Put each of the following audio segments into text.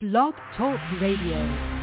Blog Talk Radio.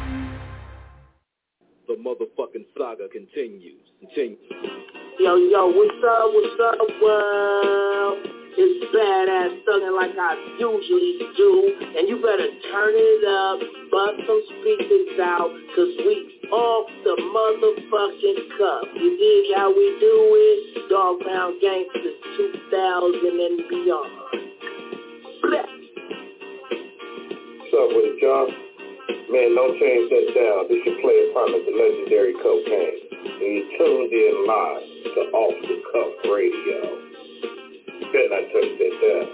The motherfucking saga continues. Yo, what's up, world? It's Badass Thuggin' like I usually do, and you better turn it up, bust some speakers out, cause we off the motherfucking cuff. You dig how we do it? Dog Pound Gangsters 2000 and beyond. Blech. What's up with it, y'all? Man, don't change that down. This your player partner, the legendary Cocaine. And you tuned in live to Off the Cuff Radio. You better not touch that down.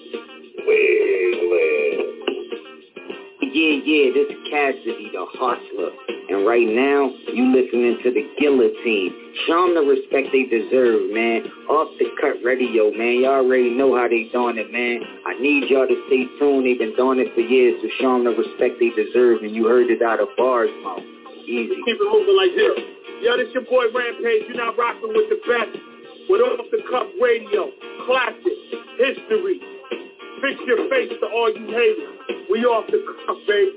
Yeah, this is Cassidy, the hustler. And right now, you listening to the Guillotine. Show them the respect they deserve, man. Off the Cut Radio, man. Y'all already know how they doing it, man. I need y'all to stay tuned. They've been doing it for years, so show them the respect they deserve. And you heard it out of bars, mouth. Easy. Keep it moving like this. Yo, this your boy Rampage. You're not rocking with the best. With Off the Cuff Radio. Classic. History. Fix your face to all you haters. We off the cuff, baby.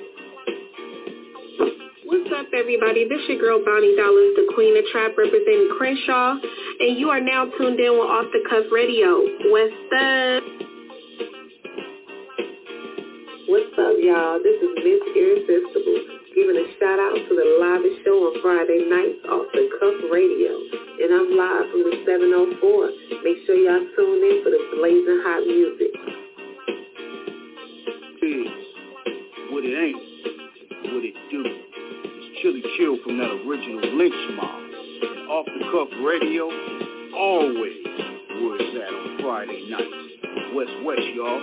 What's up, everybody? This your girl, Bonnie Dollars, the Queen of Trap, representing Crenshaw, and you are now tuned in with Off the Cuff Radio. What's up? What's up, y'all? This is Miss Irresistible, giving a shout-out to the livest show on Friday nights, Off the Cuff Radio. And I'm live from the 704. Make sure y'all tune in for the blazing hot music. What it ain't, what it do. It's Chili Chill from that original Lynch Mob. And Off the Cuff Radio, always where it's at on Friday nights. West, y'all.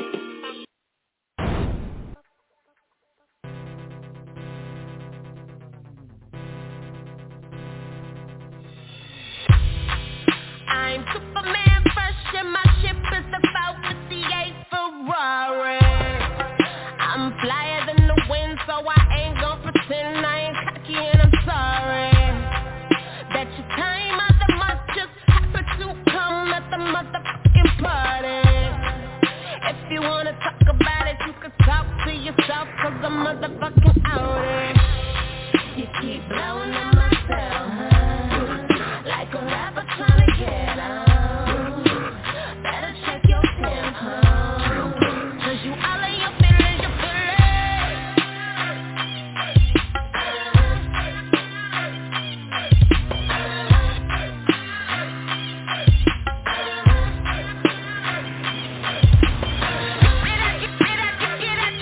I'm Superman fresh and my ship is the 458 Ferrari. I'm flyer than the wind, so I ain't gon' pretend I ain't cocky and I'm sorry. That your time of the month just happened to come at the motherfucking party. If you wanna talk about it, you can talk to yourself, cause I'm motherfucking outie. You keep blowing on myself, like a rapper trying to get on. Better check your tempo, cause you all in your feelings, your feelings.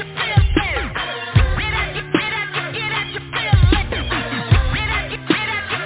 Get at your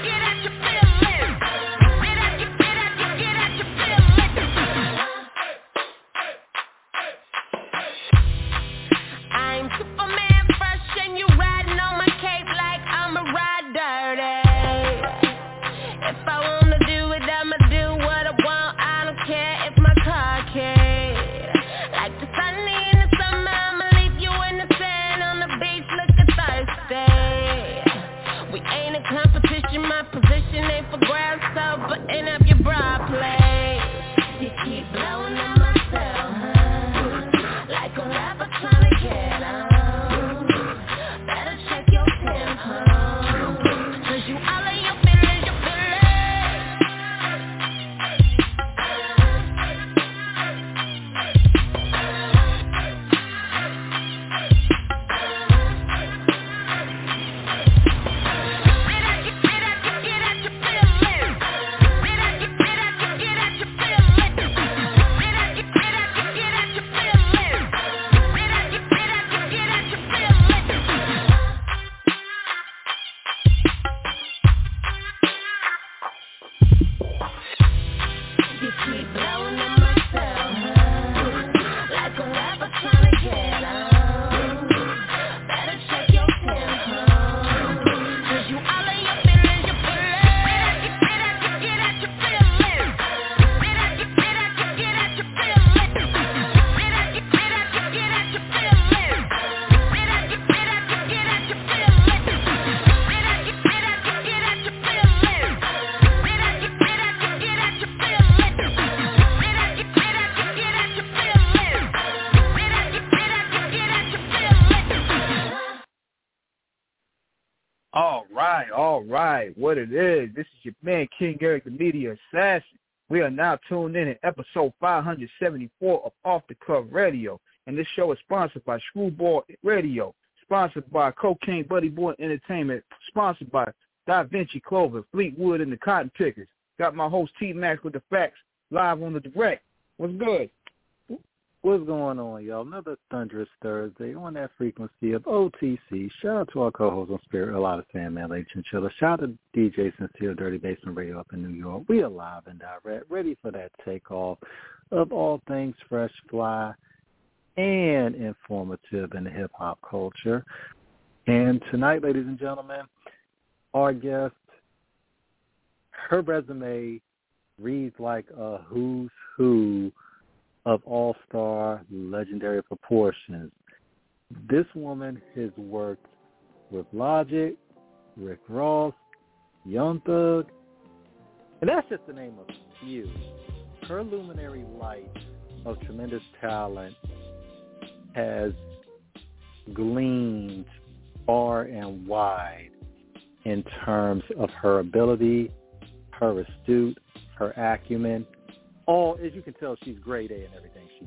All right. What it is, this is your man, King Eric, the Media Assassin. We are now tuned in episode 574 of Off the Cuff Radio. And this show is sponsored by Screwball Radio, sponsored by Cocaine Buddy Boy Entertainment, sponsored by Da Vinci Clover, Fleetwood, and the Cotton Pickers. Got my host T-Max with the facts live on the direct. What's good? What's going on, y'all? Another thunderous Thursday on that frequency of OTC. Shout out to our co-host on Spirit, a lot of Sandman, Lake Chinchilla. Shout out to DJ Sincere, Dirty Basement Radio up in New York. We are live and direct, ready for that takeoff of all things fresh, fly, and informative in the hip-hop culture. And tonight, ladies and gentlemen, our guest, her resume reads like a who's who of all-star legendary proportions. This woman has worked with Logic, Rick Ross, Young Thug, and that's just the name of a few. Her luminary light of tremendous talent has gleamed far and wide in terms of her ability, her astute, her acumen. All, as you can tell, she's grade A in everything she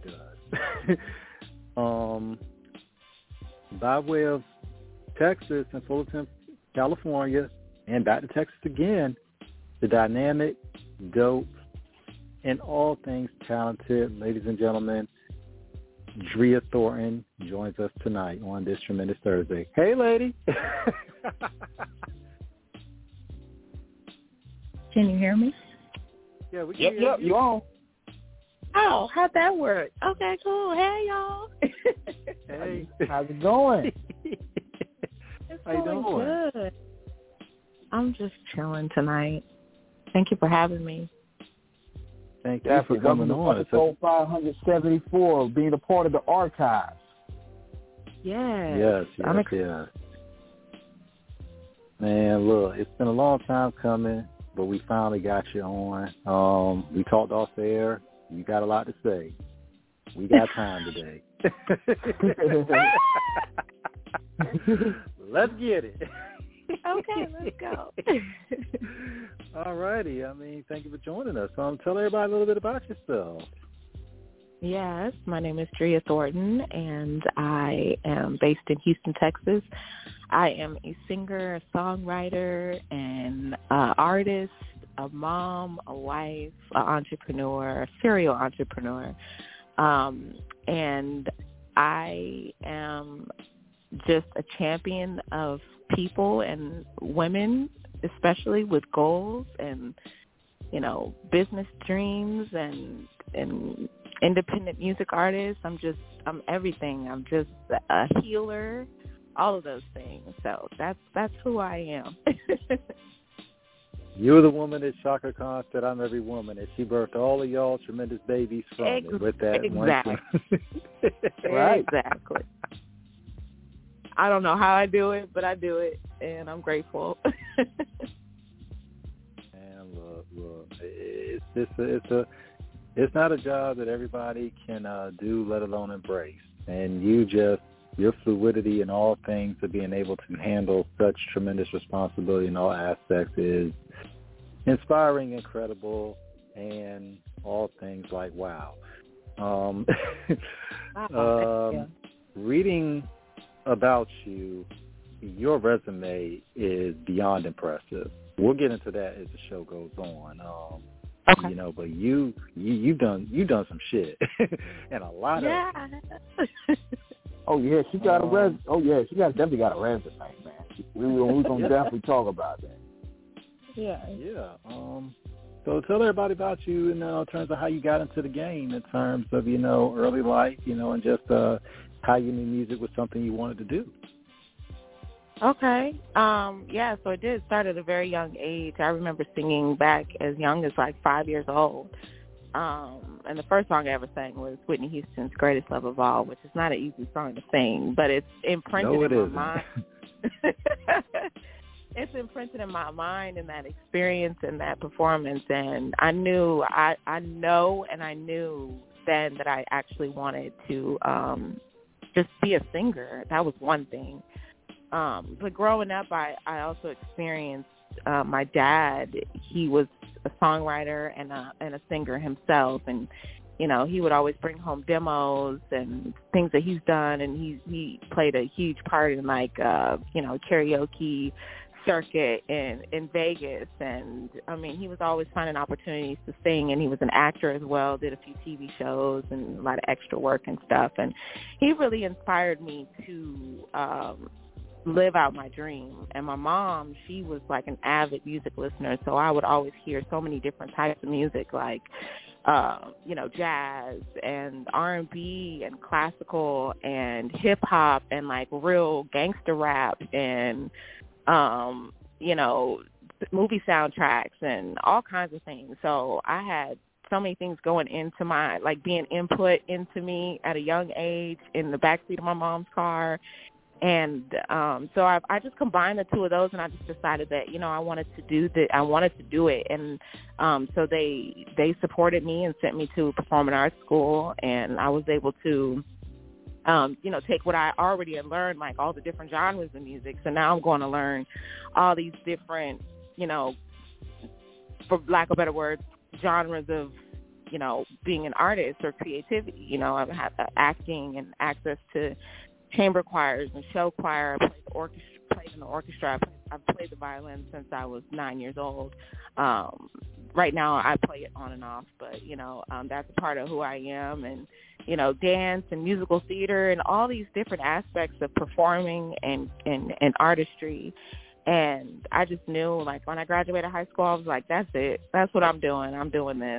does. By way of Texas and Fullerton, California, and back to Texas again, the dynamic, dope, and all things talented, ladies and gentlemen, Drea Thornton joins us tonight on this tremendous Thursday. Hey, lady. Can you hear me? Yeah, we can Yep, hear you. You on? Oh, how'd that work? Okay, cool. Hey, y'all. Hey. How's it going? It's How you going doing? good. I'm just chilling tonight. Thank you for having me. Thank you for coming on. Episode 574, being a part of the archives. Yes. Yes. Man, look, it's been a long time coming, but we finally got you on. We talked off the air. You got a lot to say. We got time today. Let's get it. Okay, let's go. All righty. Thank you for joining us. Tell everybody a little bit about yourself. Yes, my name is Drea Thornton, and I am based in Houston, Texas. I am a singer, a songwriter, an artist, a mom, a wife, an entrepreneur, a serial entrepreneur. And I am just a champion of people and women, especially with goals and, business dreams and independent music artist. I'm everything. I'm just a healer, all of those things. So that's who I am. You're the woman that Shaka Khan said, I'm every woman, and she birthed all of y'all tremendous babies from it with that exactly. one. Right. Exactly. I don't know how I do it, but I do it, and I'm grateful. And look, it's not a job that everybody can do, let alone embrace. And your fluidity in all things of being able to handle such tremendous responsibility in all aspects is inspiring, incredible, and all things like wow. Reading about you, your resume is beyond impressive. We'll get into that as the show goes on. Okay. But you've done some shit, and a lot of. Oh yeah, she got a res. Oh yeah, she definitely got a resume, man. We're gonna definitely talk about that. Yeah. So tell everybody about you in terms of how you got into the game, in terms of early life, and just how you knew music was something you wanted to do. Okay. So it did start at a very young age. I remember singing back as young as like 5 years old. And the first song I ever sang was Whitney Houston's Greatest Love of All, which is not an easy song to sing, but it's imprinted in my mind. It's imprinted in my mind, and that experience and that performance. And I knew then that I actually wanted to just be a singer. That was one thing. But growing up, I also experienced my dad. He was a songwriter and a singer himself, and he would always bring home demos and things that he's done, and he played a huge part in karaoke circuit in Vegas, and I mean he was always finding opportunities to sing, and he was an actor as well, did a few TV shows and a lot of extra work and stuff, and he really inspired me to live out my dream. And my mom, she was like an avid music listener, so I would always hear so many different types of music, like jazz and R&B and classical and hip hop and like real gangster rap and movie soundtracks and all kinds of things. So I had so many things going into my, like, being input into me at a young age in the backseat of my mom's car. And so I just combined the two of those, and I just decided that, I wanted to do it. And so they supported me and sent me to performing arts school, and I was able to take what I already had learned, like all the different genres of music. So now I'm going to learn all these different, for lack of better words, genres of, being an artist or creativity. I've had acting and access to chamber choirs and show choir. I played in the orchestra. I've played the violin since I was 9 years old. Right now I play it on and off, but, that's a part of who I am. And, dance and musical theater and all these different aspects of performing and artistry. And I just knew, like, when I graduated high school, I was like, that's it. That's what I'm doing. I'm doing this,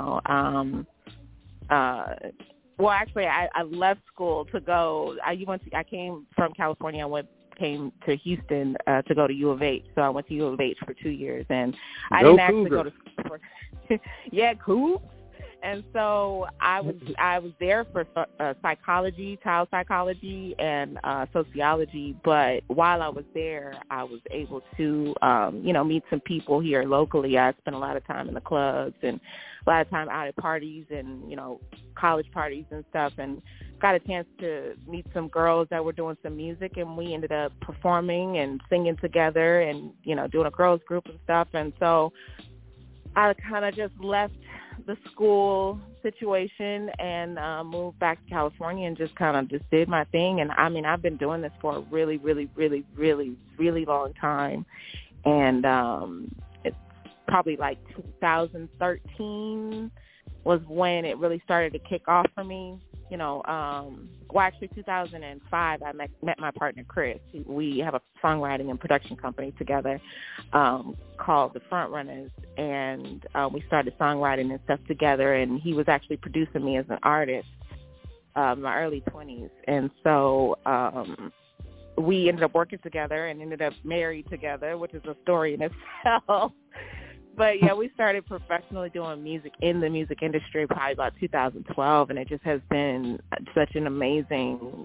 Well, actually, I left school to go. I came from California. Came to Houston to go to U of H. So I went to U of H for 2 years, and I didn't actually go to school for Cougs. And so I was there for psychology, child psychology, and sociology. But while I was there, I was able to, meet some people here locally. I spent a lot of time in the clubs and a lot of time out at parties and, college parties and stuff, and got a chance to meet some girls that were doing some music, and we ended up performing and singing together and, doing a girls group and stuff. And so I kind of just left the school situation and moved back to California and just kind of just did my thing. And I mean, I've been doing this for a really, really, really, really, really long time. And it's probably like 2013 was when it really started to kick off for me. Actually 2005, I met my partner, Chris. We have a songwriting and production company together called The Front Runners, and we started songwriting and stuff together, and he was actually producing me as an artist in my early 20s. And so we ended up working together and ended up married together, which is a story in itself. But, yeah, we started professionally doing music in the music industry probably about 2012, and it just has been such an amazing,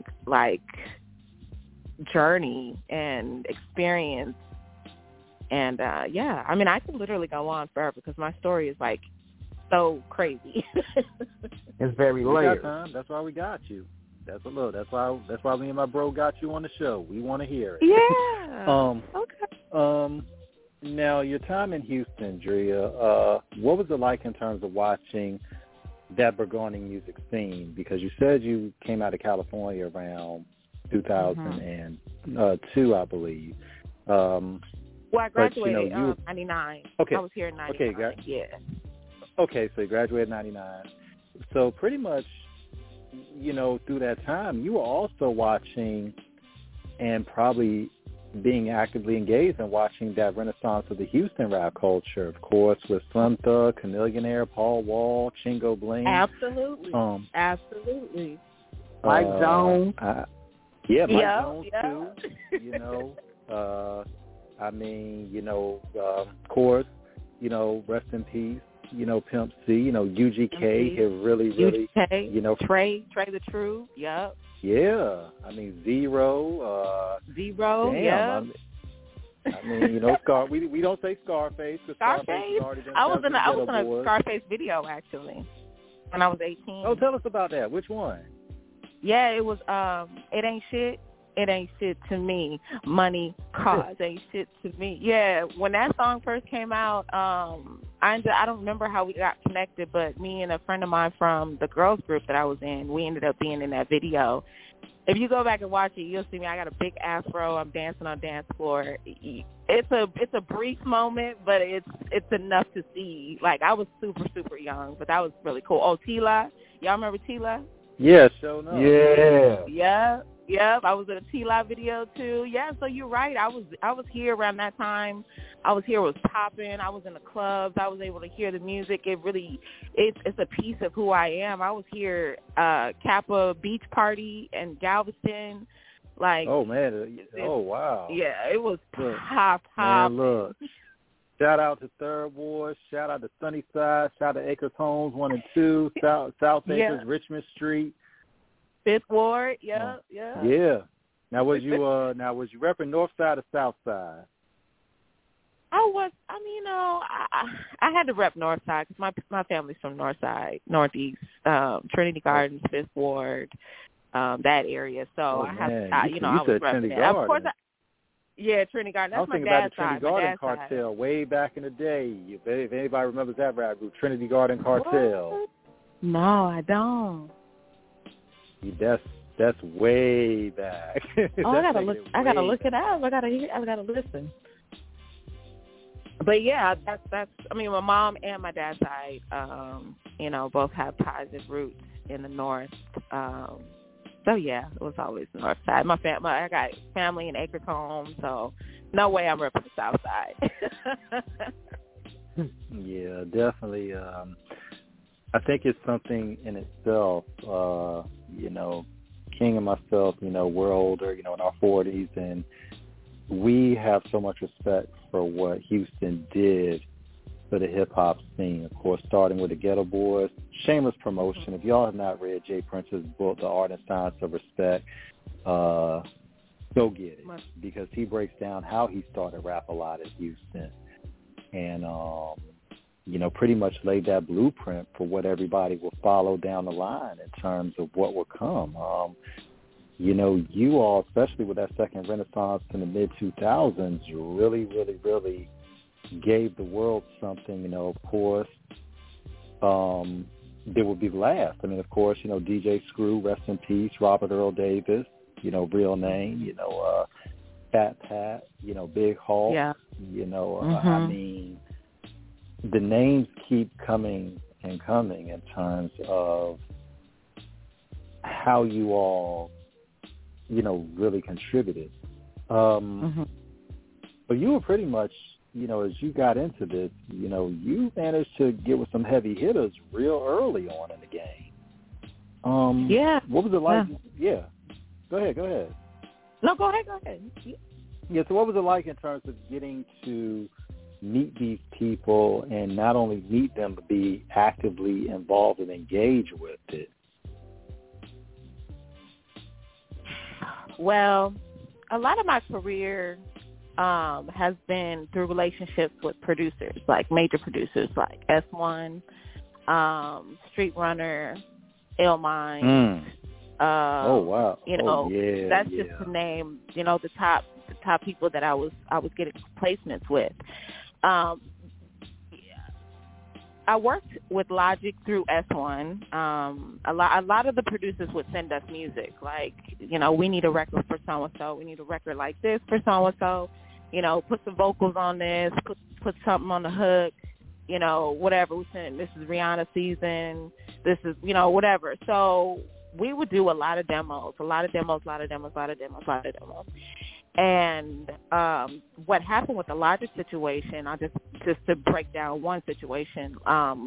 journey and experience. And, I mean, I could literally go on forever because my story is, so crazy. It's very layered. That's why we got you. That's why me and my bro got you on the show. We want to hear it. Yeah. Okay. Now, your time in Houston, Drea, what was it like in terms of watching that burgeoning music scene? Because you said you came out of California around 2002, I believe. Well, I graduated in 99. Okay. I was here in 99. Okay, yeah. Okay, so you graduated in 99. So pretty much, through that time, you were also watching and probably being actively engaged in watching that renaissance of the Houston rap culture, of course, with Slim Thug, Chamillionaire, Paul Wall, Chingo Bling. Absolutely. Absolutely. Mike Jones. Mike Jones too. Of course, rest in peace. Pimp C. UGK have really, UGK, Trey the True. Yep. Yeah, I mean Zero. Zero, yeah. I mean, we don't say Scarface. Scarface. I was in a Scarface video actually when I was 18. Oh, tell us about that. Which one? Yeah, it was It Ain't Shit. it ain't shit to me. Money, cars ain't shit to me. Yeah, when that song first came out, I don't remember how we got connected, but me and a friend of mine from the girls group that I was in, we ended up being in that video. If you go back and watch it, you'll see me. I got a big afro. I'm dancing on dance floor. It's a brief moment, but it's enough to see. Like, I was super, super young, but that was really cool. Oh, Tila. Y'all remember Tila? Yeah, sure enough. Yeah. Yep, I was in a T-Live video too. Yeah, so you're right. I was here around that time. I was here. It was popping. I was in the clubs. I was able to hear the music. It's a piece of who I am. I was here Kappa Beach Party in Galveston. Like, oh man, oh wow. Yeah, it was pop. Man, look. Shout out to Third Ward. Shout out to Sunnyside. Shout out to Acres Homes 1 and 2. South Acres, Richmond Street. Fifth Ward, yeah. Now was you repping North Side or South Side? I had to rep North Side because my family's from North Side, Northeast, Trinity Gardens, Fifth Ward, that area. So I was repping it. Of course, Trinity Garden. That's my dad's side. I was thinking about the Trinity Garden Cartel way back in the day. If anybody remembers that rap group, Trinity Garden Cartel. What? No, I don't. That's way back. Oh, I gotta look it up. I gotta listen. But yeah, that's. I mean, my mom and my dad's side, both have ties and roots in the North. So yeah, it was always the North Side. I got family in Acres Home, so no way I'm repping the South Side. Yeah, definitely. I think it's something in itself. King and myself, we're older, in our 40s, and we have so much respect for what Houston did for the hip-hop scene. Of course, starting with the Ghetto Boys. Shameless promotion. If y'all have not read Jay Prince's book, The Art and Science of Respect, go get it, because he breaks down how he started Rap-A-Lot in Houston and, pretty much laid that blueprint for what everybody will follow down the line in terms of what will come. You all, especially with that second renaissance in the mid-2000s, really, really, really gave the world something. Of course, there would be the last. I mean, of course, DJ Screw, rest in peace, Robert Earl Davis, real name, Fat Pat, Big Hulk, I mean, the names keep coming and coming in terms of how you all, really contributed. But you were pretty much, as you got into this, you managed to get with some heavy hitters real early on in the game. What was it like? Yeah. Go ahead. No, go ahead. Yeah, so what was it like in terms of getting to meet these people and not only meet them, but be actively involved and engaged with it? Well, a lot of my career has been through relationships with producers, like major producers like S1, Street Runner, Illmind. Oh wow! That's just to name, the top people that I was getting placements with. I worked with Logic through S1. A lot of the producers would send us music, like, we need a record for so-and-so. We need a record like this for so-and-so. Put some vocals on this, put something on the hook, whatever. We sent, this is Rihanna season. This is, whatever. So we would do a lot of demos. And what happened with the Logic situation, I'll just to break down one situation,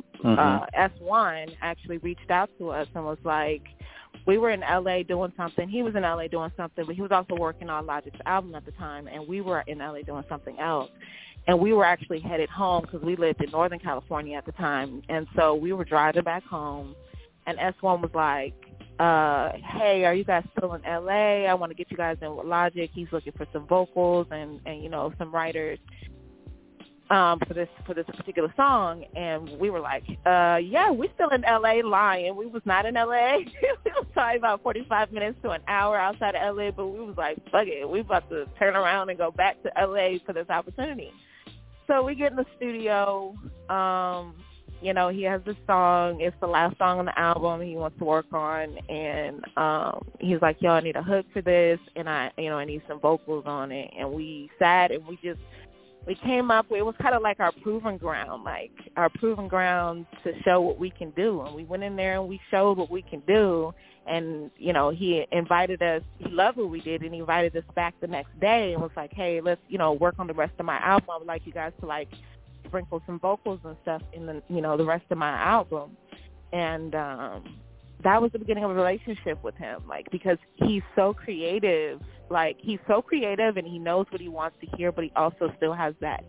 S1 actually reached out to us and was like, we were in L.A. doing something. He was in L.A. doing something, but he was also working on Logic's album at the time, and we were in L.A. doing something else. And we were actually headed home because we lived in Northern California at the time. And so we were driving back home, and S1 was like, hey, are you guys still in L.A.? I want to get you guys in with Logic. He's looking for some vocals and some writers. for this particular song, and we were like, yeah, we're still in LA lying. We was not in LA. We was probably about 45 minutes to an hour outside of LA, but we was like, fuck it, we about to turn around and go back to LA for this opportunity. So we get in the studio. You know, he has this song. It's the last song on the album he wants to work on, and he's like, yo, I need a hook for this, and I need some vocals on it. And we sat and we came up with, it was kind of like our proving ground to show what we can do. And we went in there and we showed what we can do. And, you know, he invited us, he loved what we did, and he invited us back the next day and was like, hey, let's, you know, work on the rest of my album. I would like you guys to, like, sprinkle some vocals and stuff in the, you know, the rest of my album. And that was the beginning of a relationship with him, like, because he's so creative. Like, he's so creative and he knows what he wants to hear, but he also still has that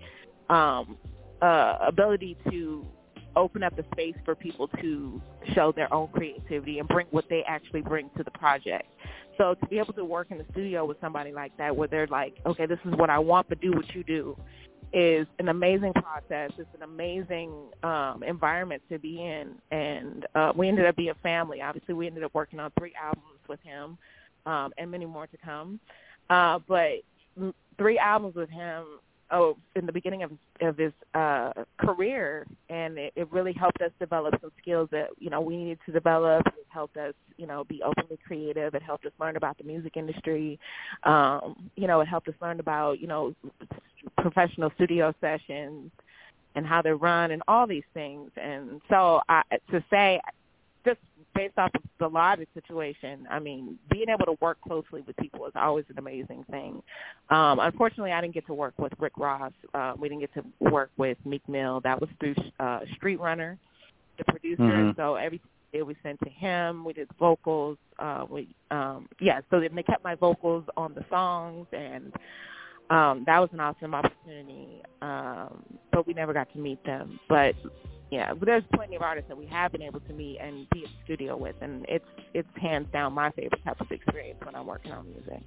ability to open up the space for people to show their own creativity and bring what they actually bring to the project. So to be able to work in the studio with somebody like that, where they're like, okay, this is what I want, but do what you do, is an amazing process. It's an amazing environment to be in. And we ended up being family. Obviously, we ended up working on 3 albums with him and many more to come. But 3 albums with him in the beginning of his career, and it really helped us develop some skills that, you know, we needed to develop. It helped us, you know, be openly creative. It helped us learn about the music industry. You know, it helped us learn about, you know, professional studio sessions and how they run and all these things. And so to say, just based off of the Logic situation, I mean, being able to work closely with people is always an amazing thing. Unfortunately, I didn't get to work with Rick Ross. We didn't get to work with Meek Mill. That was through Street Runner, the producer. Mm-hmm. So everything we sent to him. We did vocals. So they kept my vocals on the songs, and that was an awesome opportunity. But we never got to meet them. But yeah, but there's plenty of artists that we have been able to meet and be in the studio with, and it's hands down my favorite type of experience when I'm working on music.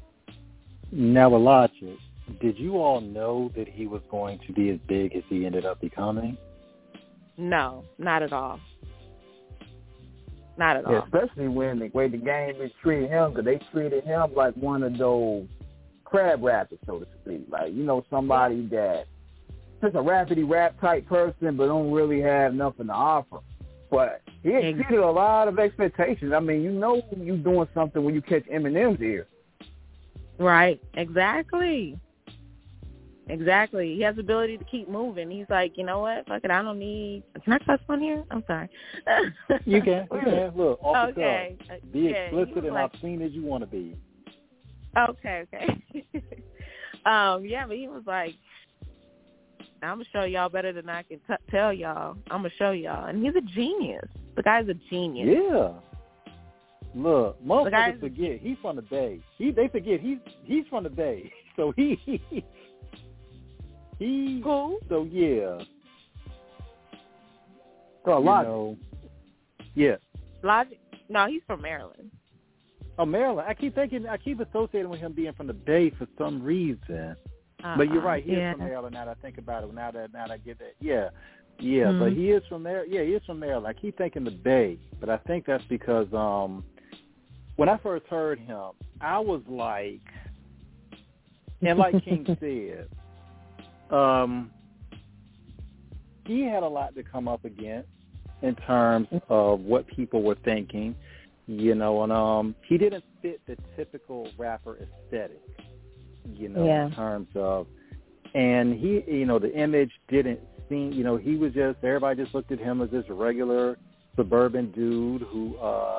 Now, with Logic, did you all know that he was going to be as big as he ended up becoming? No, not at all. Not at all. Yeah, especially when the way the game is treating him, because they treated him like one of those crab rappers, so to speak. Like, you know, somebody that just a rapidy rap type person, but don't really have nothing to offer. But he exceeded a lot of expectations. I mean, you know you're doing something when you catch Eminem's ear. Right. Exactly. He has the ability to keep moving. He's like, you know what? Fuck it. I don't need. Can I cuss on here? I'm sorry. You can. Look, off okay. the cuff. Be explicit and obscene as you want to be. Okay. But he was like, I'm going to show y'all better than I can tell y'all. I'm going to show y'all. And he's a genius. The guy's a genius. Yeah. Look, motherfuckers forget he's from the Bay. They forget he's from the Bay. So he cool. So yeah. So Logic. Yeah. Logic? No, he's from Maryland. Oh, Maryland. I keep associating with him being from the Bay for some reason. But you're right. He is from Maryland. Now that I think about it, now that I get that, yeah. Mm-hmm. But he is from there. Yeah, he is from Maryland. I keep thinking the Bay, but I think that's because when I first heard him, I was like, and like King said, he had a lot to come up against in terms of what people were thinking, you know, and he didn't fit the typical rapper aesthetic. In terms of, and he, you know, the image didn't seem, you know, he was just, everybody just looked at him as this regular suburban dude who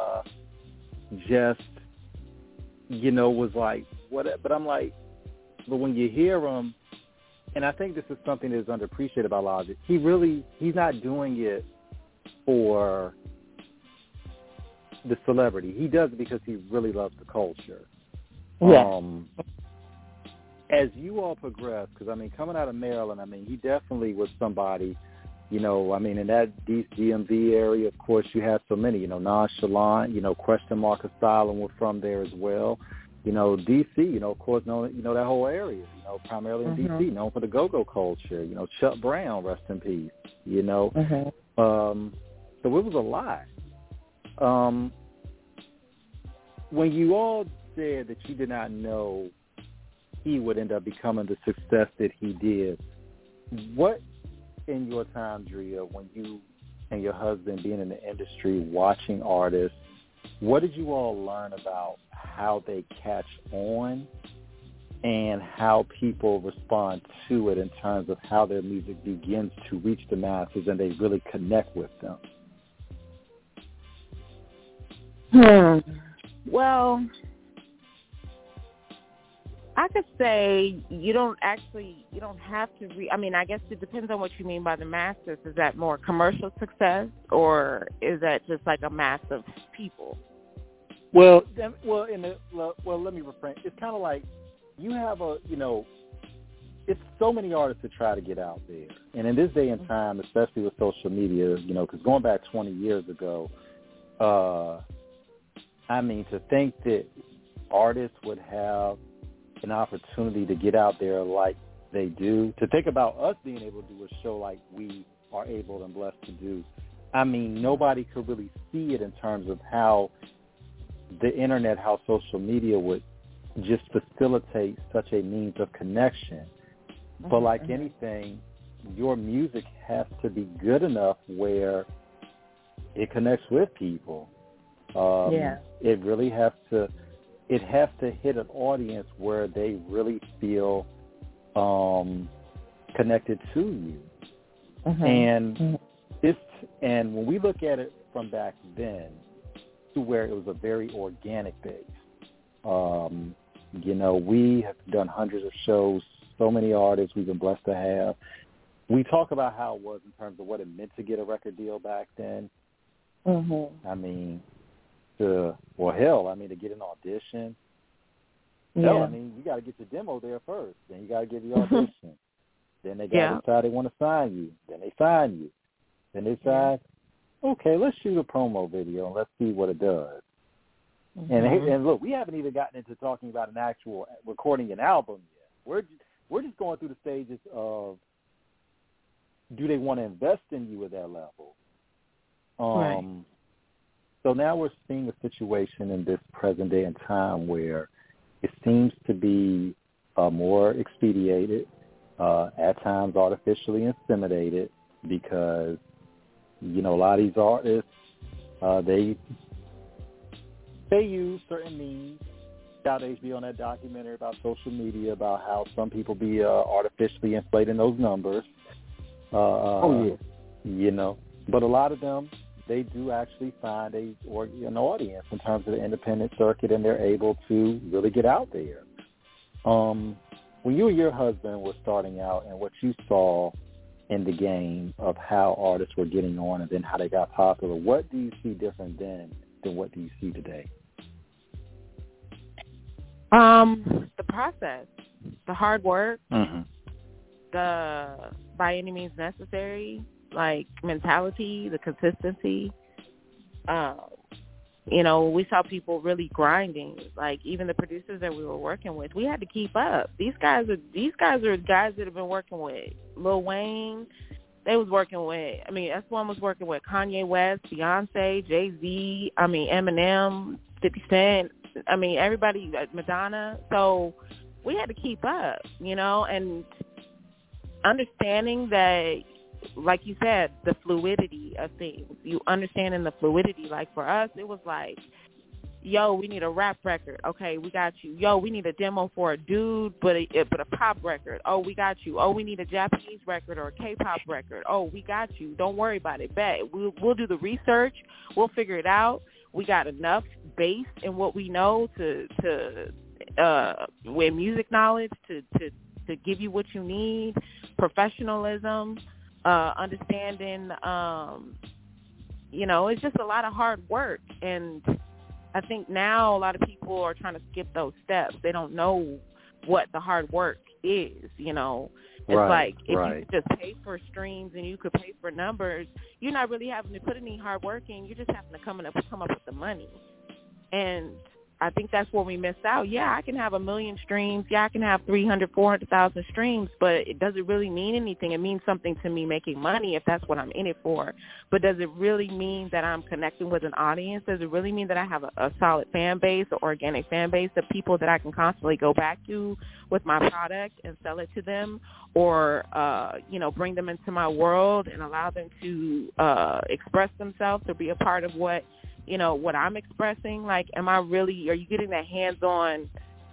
just, you know, was like, what, but I'm like, but when you hear him, and I think this is something that's underappreciated about Logic, he's not doing it for the celebrity. He does it because he really loves the culture. Yeah. As you all progress, because, I mean, coming out of Maryland, I mean, he definitely was somebody, you know, I mean, in that DMV area, of course, you had so many, you know, Nonchalant, you know, Question Mark Asylum were from there as well. You know, D.C., you know, of course, you know that whole area, you know, primarily in D.C., known for the go-go culture. You know, Chuck Brown, rest in peace, you know. So it was a lot. When you all said that you did not know he would end up becoming the success that he did, what in your time, Drea, when you and your husband being in the industry, watching artists, what did you all learn about how they catch on and how people respond to it in terms of how their music begins to reach the masses and they really connect with them? Well, I could say you don't have to I mean, I guess it depends on what you mean by the masses. Is that more commercial success, or is that just like a mass of people? Well, let me reframe. It's kind of like you have it's so many artists that try to get out there. And in this day and time, especially with social media, you know, because going back 20 years ago, I mean, to think that artists would have an opportunity to get out there like they do, to think about us being able to do a show like we are able and blessed to do, I mean, nobody could really see it in terms of how the internet, how social media would just facilitate such a means of connection. But like anything, your music has to be good enough where it connects with people. It really has to hit an audience where they really feel connected to you. And when we look at it from back then to where it was a very organic base, you know, we have done hundreds of shows, so many artists we've been blessed to have. We talk about how it was in terms of what it meant to get a record deal back then. I mean, to get an audition. No, I mean, you got to get your demo there first. Then you got to get the audition. Then they got to decide they want to sign you. Then they sign you. Then they decide, okay, let's shoot a promo video and let's see what it does. And look, we haven't even gotten into talking about an actual recording an album yet. We're just going through the stages of, do they want to invest in you at that level? So now we're seeing a situation in this present day and time where it seems to be more expedited, at times artificially intimidated, because, you know, a lot of these artists, they use certain means. Shout out HBO on that documentary about social media, about how some people be artificially inflating those numbers. You know, but a lot of them, they do actually find an audience in terms of the independent circuit, and they're able to really get out there. When you and your husband were starting out and what you saw in the game of how artists were getting on and then how they got popular, what do you see different then than what do you see today? The process, the hard work, the by any means necessary, like mentality, the consistency. You know, we saw people really grinding. Like even the producers that we were working with, we had to keep up. These guys are guys that have been working with Lil Wayne. They was working with, I mean, S1 was working with Kanye West, Beyonce, Jay-Z, I mean, Eminem, 50 Cent, I mean, everybody, Madonna. So we had to keep up, you know, and understanding that, like you said, the fluidity of things. You understanding the fluidity. Like for us, it was like, yo, we need a rap record. Okay, we got you. Yo, we need a demo for a dude, but a pop record. Oh, we got you. Oh, we need a Japanese record or a K-pop record. Oh, we got you. Don't worry about it. Bet we'll do the research. We'll figure it out. We got enough base in what we know to with music knowledge to give you what you need. Professionalism. Understanding, you know, it's just a lot of hard work. And I think now a lot of people are trying to skip those steps. They don't know what the hard work is, you know. It's like if you could just pay for streams and you could pay for numbers, you're not really having to put any hard work in. You're just having to come up with the money. And I think that's where we missed out. Yeah, I can have 1 million streams. Yeah, I can have 300, 400,000 streams, but it doesn't really mean anything. It means something to me making money if that's what I'm in it for. But does it really mean that I'm connecting with an audience? Does it really mean that I have a solid fan base, an organic fan base of people that I can constantly go back to with my product and sell it to them, or, bring them into my world and allow them to express themselves or be a part of what I'm expressing? Like, are you getting that hands-on,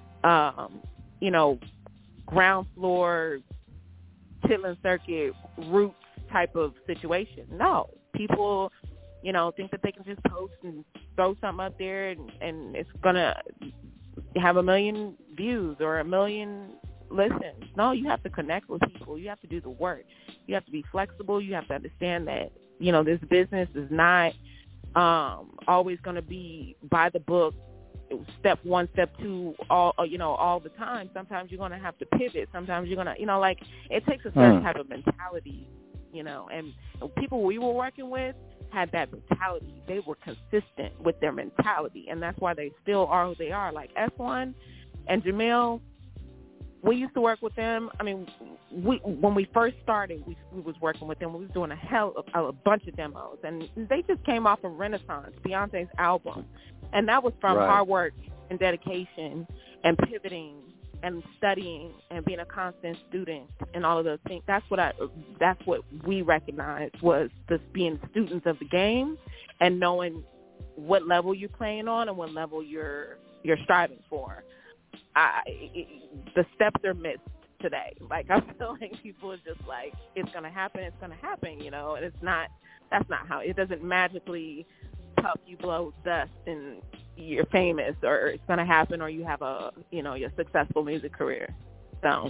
ground floor, chitlin circuit, roots type of situation? No. People, think that they can just post and throw something up there and it's going to have 1 million views or 1 million listens. No, you have to connect with people. You have to do the work. You have to be flexible. You have to understand that, this business is not always going to be by the book, step 1, step 2, all the time. Sometimes you're going to have to pivot. Sometimes you're going to, it takes a certain type of mentality, and people we were working with had that mentality. They were consistent with their mentality, and that's why they still are who they are. Like S1 and Jamil, we used to work with them. I mean, when we first started, we was working with them. We was doing a bunch of demos, and they just came off of Renaissance, Beyonce's album, and that was from hard work and dedication and pivoting and studying and being a constant student and all of those things. That's what we recognized was just being students of the game and knowing what level you're playing on and what level you're striving for. The steps are missed today. Like, I feel like people are just like, it's going to happen, and it's not, that's not how, it doesn't magically puff, you blow dust and you're famous, or it's going to happen, or you have your successful music career. So.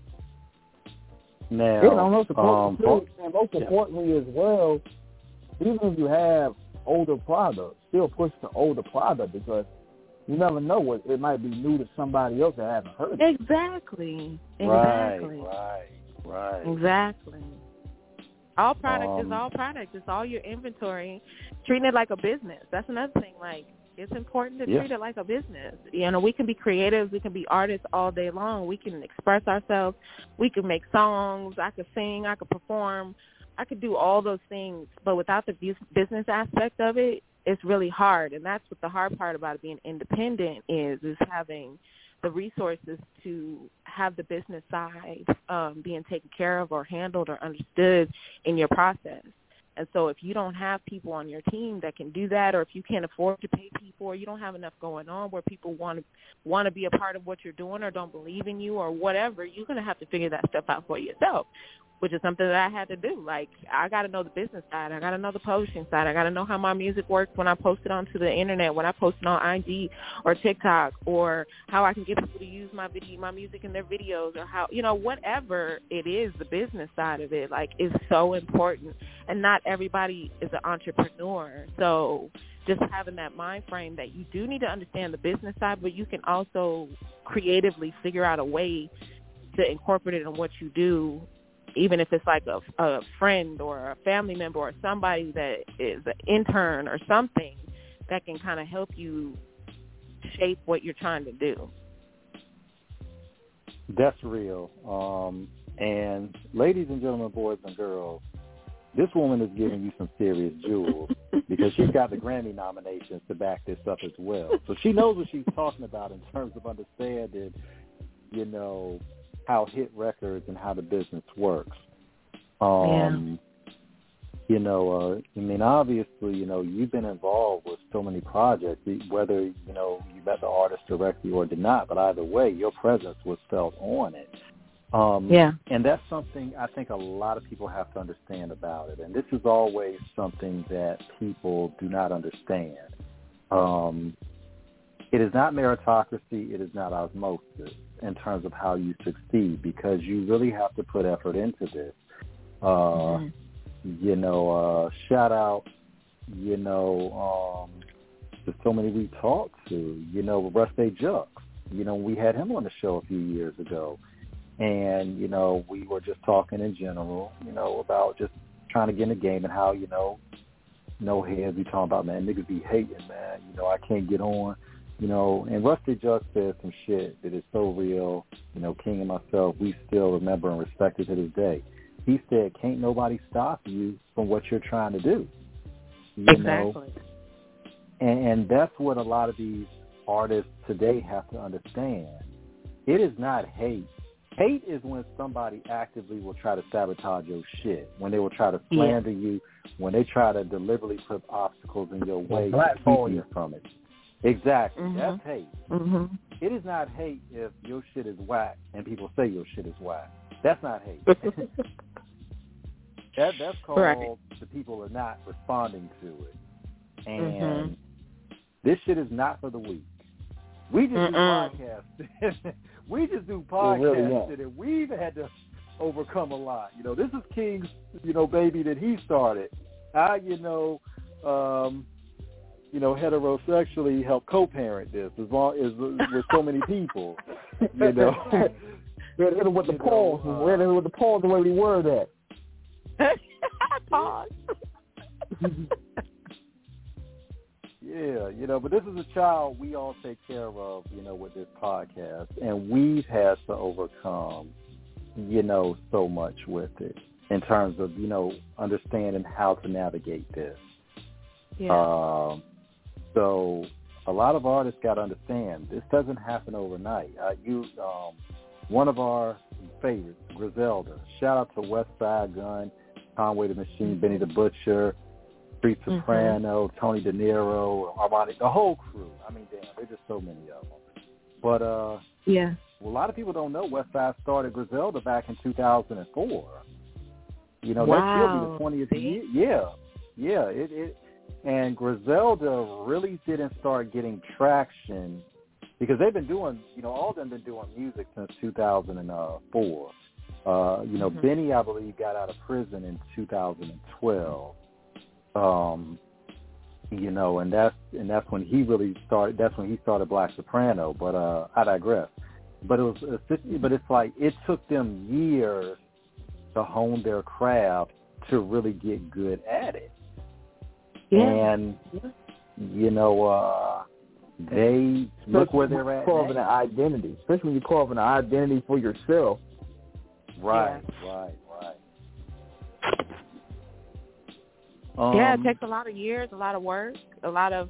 Now, most importantly as well, even if you have older product, still push the older product, because you never know what it might be new to somebody else that hasn't heard it. Exactly. Right. Exactly. All product is all product. It's all your inventory. Treating it like a business. That's another thing. Like, it's important to treat it like a business. We can be creative. We can be artists all day long. We can express ourselves. We can make songs. I could sing. I could perform. I could do all those things. But without the business aspect of it, it's really hard. And that's what the hard part about being independent is having the resources to have the business side being taken care of or handled or understood in your process. And so if you don't have people on your team that can do that, or if you can't afford to pay people, or you don't have enough going on where people want to be a part of what you're doing or don't believe in you or whatever, you're going to have to figure that stuff out for yourself, which is something that I had to do. Like, I got to know the business side. I got to know the publishing side. I got to know how my music works when I post it onto the internet, when I post it on IG or TikTok, or how I can get people to use my music in their videos, or how, whatever it is, the business side of it, like, is so important. And not everybody is an entrepreneur. So just having that mind frame that you do need to understand the business side, but you can also creatively figure out a way to incorporate it in what you do, even if it's like a friend or a family member or somebody that is an intern or something that can kind of help you shape what you're trying to do. That's real. And ladies and gentlemen, boys and girls, this woman is giving you some serious jewels because she's got the Grammy nominations to back this up as well. So she knows what she's talking about in terms of understanding, how hit records and how the business works. Obviously, you've been involved with so many projects, whether, you met the artist directly or did not, but either way, your presence was felt on it. And that's something I think a lot of people have to understand about it. And this is always something that people do not understand. It is not meritocracy. It is not osmosis in terms of how you succeed, because you really have to put effort into this. Shout out, to so many we talked to, Rusty Jux. We had him on the show a few years ago. And, we were just talking in general, about just trying to get in the game and how, no heads be talking about, man, niggas be hating, man. I can't get on. you know, and Rusty Juck said some shit that is so real. You know, King and myself, we still remember and respect it to this day. He said, can't nobody stop you from what you're trying to do. You know? And that's what a lot of these artists today have to understand. It is not hate. Hate is when somebody actively will try to sabotage your shit, when they will try to slander you, when they try to deliberately put obstacles in your way to keep you from it. Exactly. That's hate. It is not hate if your shit is whack and people say your shit is whack. That's not hate. That's called the people are not responding to it. And this shit is not for the weak. We just do podcasts. We just do podcasts and we've had to overcome a lot. You know, this is King's, you know, baby that he started. I, heterosexually help co-parent this as long as with so many people. You know, hit it with the pause. Hit it with the pause the way we word that. Pause. Yeah, you know, but this is a child we all take care of, you know, with this podcast, and we've had to overcome, you know, so much with it in terms of, you know, understanding how to navigate this. Yeah. So a lot of artists got to understand this doesn't happen overnight. One of our favorites, Griselda. Shout out to West Side Gun, Conway the Machine, Benny the Butcher, Street Soprano, Tony De Niro, Armani, the whole crew. I mean, damn, there's just so many of them. But well, a lot of people don't know West Side started Griselda back in 2004. You know, that should be the 20th year. Yeah. And Griselda really didn't start getting traction because they've been doing, you know, all of them been doing music since 2004. You know, Benny, I believe, got out of prison in 2012. You know, and that's when he really started. That's when he started Black Soprano. But I digress. But it's like it took them years to hone their craft to really get good at it. And you know, they look where they're at. Carving an identity, especially when you're carving an identity for yourself. Right. Yeah, it takes a lot of years, a lot of work, a lot of,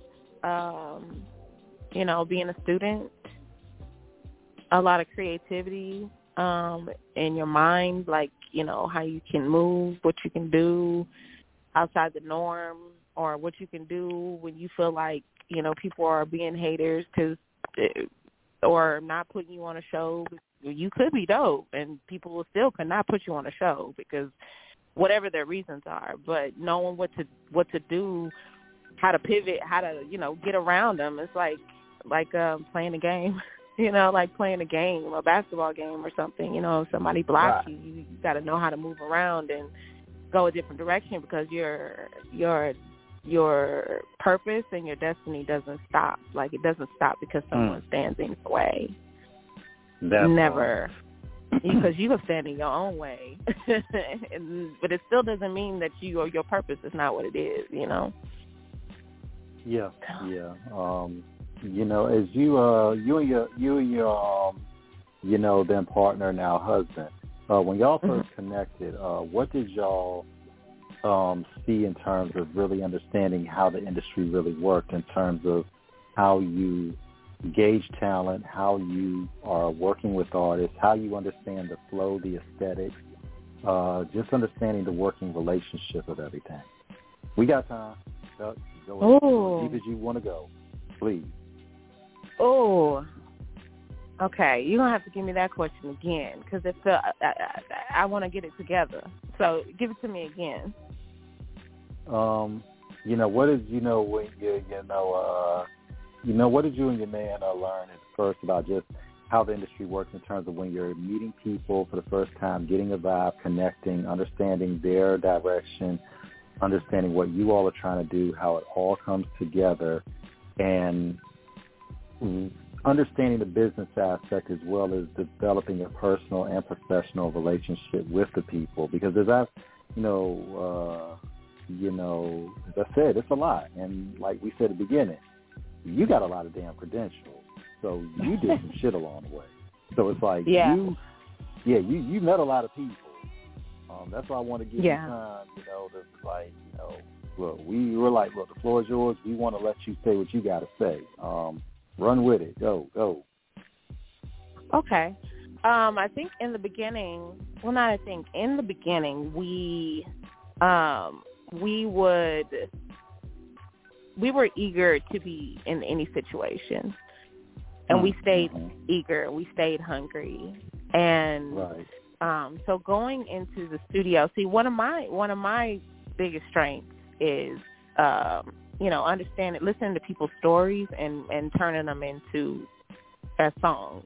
you know, being a student, a lot of creativity in your mind, like, you know, how you can move, what you can do outside the norm, or what you can do when you feel like, you know, people are being haters or not putting you on a show. You could be dope, and people will still could not put you on a show because whatever their reasons are. But knowing what to do, how to pivot, how to, you know, get around them, it's like playing a game. You know, like playing a game, a basketball game or something. You know, if somebody blocks you got to know how to move around and go a different direction because your purpose and your destiny doesn't stop. Like, it doesn't stop because someone stands in your way. Never. Because you can stand in your own way. But it still doesn't mean that your purpose is not what it is, you know? Yeah. You know, as you and your you know, then partner, now husband, when y'all first connected, what did y'all see in terms of really understanding how the industry really worked, in terms of how you gauge talent, how you are working with artists, how you understand the flow, the aesthetics, just understanding the working relationship of everything? We got time. Go as deep as you want to go, please. Oh, okay. You're going to have to give me that question again because I want to get it together. So give it to me again. You know, what is, you know, when what did you and your man learn at first about just how the industry works in terms of when you're meeting people for the first time, getting a vibe, connecting, understanding their direction, understanding what you all are trying to do, how it all comes together, and understanding the business aspect as well as developing a personal and professional relationship with the people. Because as I said, it's a lot. And like we said at the beginning, you got a lot of damn credentials, so you did some shit along the way. So it's like you met a lot of people. That's why I want to give you time, to like, look, we were like, look, the floor is yours. We want to let you say what you got to say. Run with it. Go. Okay. I think in the beginning, in the beginning, we were eager to be in any situation, and we stayed eager. We stayed hungry, and so going into the studio, see, one of my biggest strengths is understanding, listening to people's stories and turning them into a song,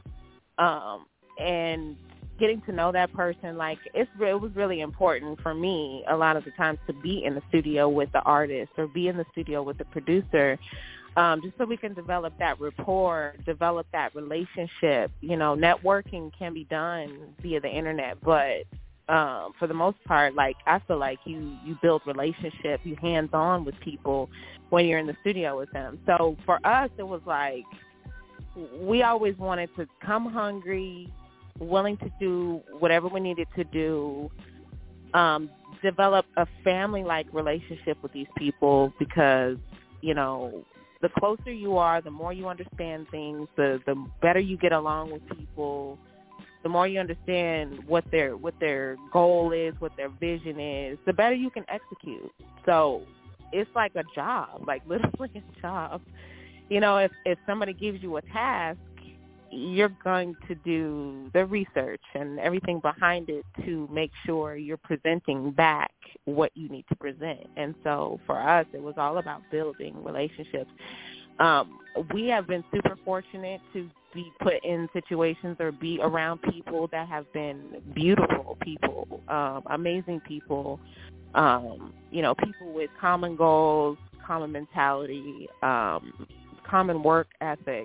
and getting to know that person. Like it was really important for me a lot of the times to be in the studio with the artist or be in the studio with the producer, just so we can develop that rapport, develop that relationship. Networking can be done via the internet, but for the most part, like I feel like you build relationship, you hands-on with people when you're in the studio with them. So for us, it was like we always wanted to come hungry, willing to do whatever we needed to do, develop a family-like relationship with these people, because, the closer you are, the more you understand things, the better you get along with people, the more you understand what their goal is, what their vision is, the better you can execute. So it's like a job, like literally a job. If somebody gives you a task, you're going to do the research and everything behind it to make sure you're presenting back what you need to present. And so for us, it was all about building relationships. We have been super fortunate to be put in situations or be around people that have been beautiful people, amazing people, people with common goals, common mentality, common work ethic,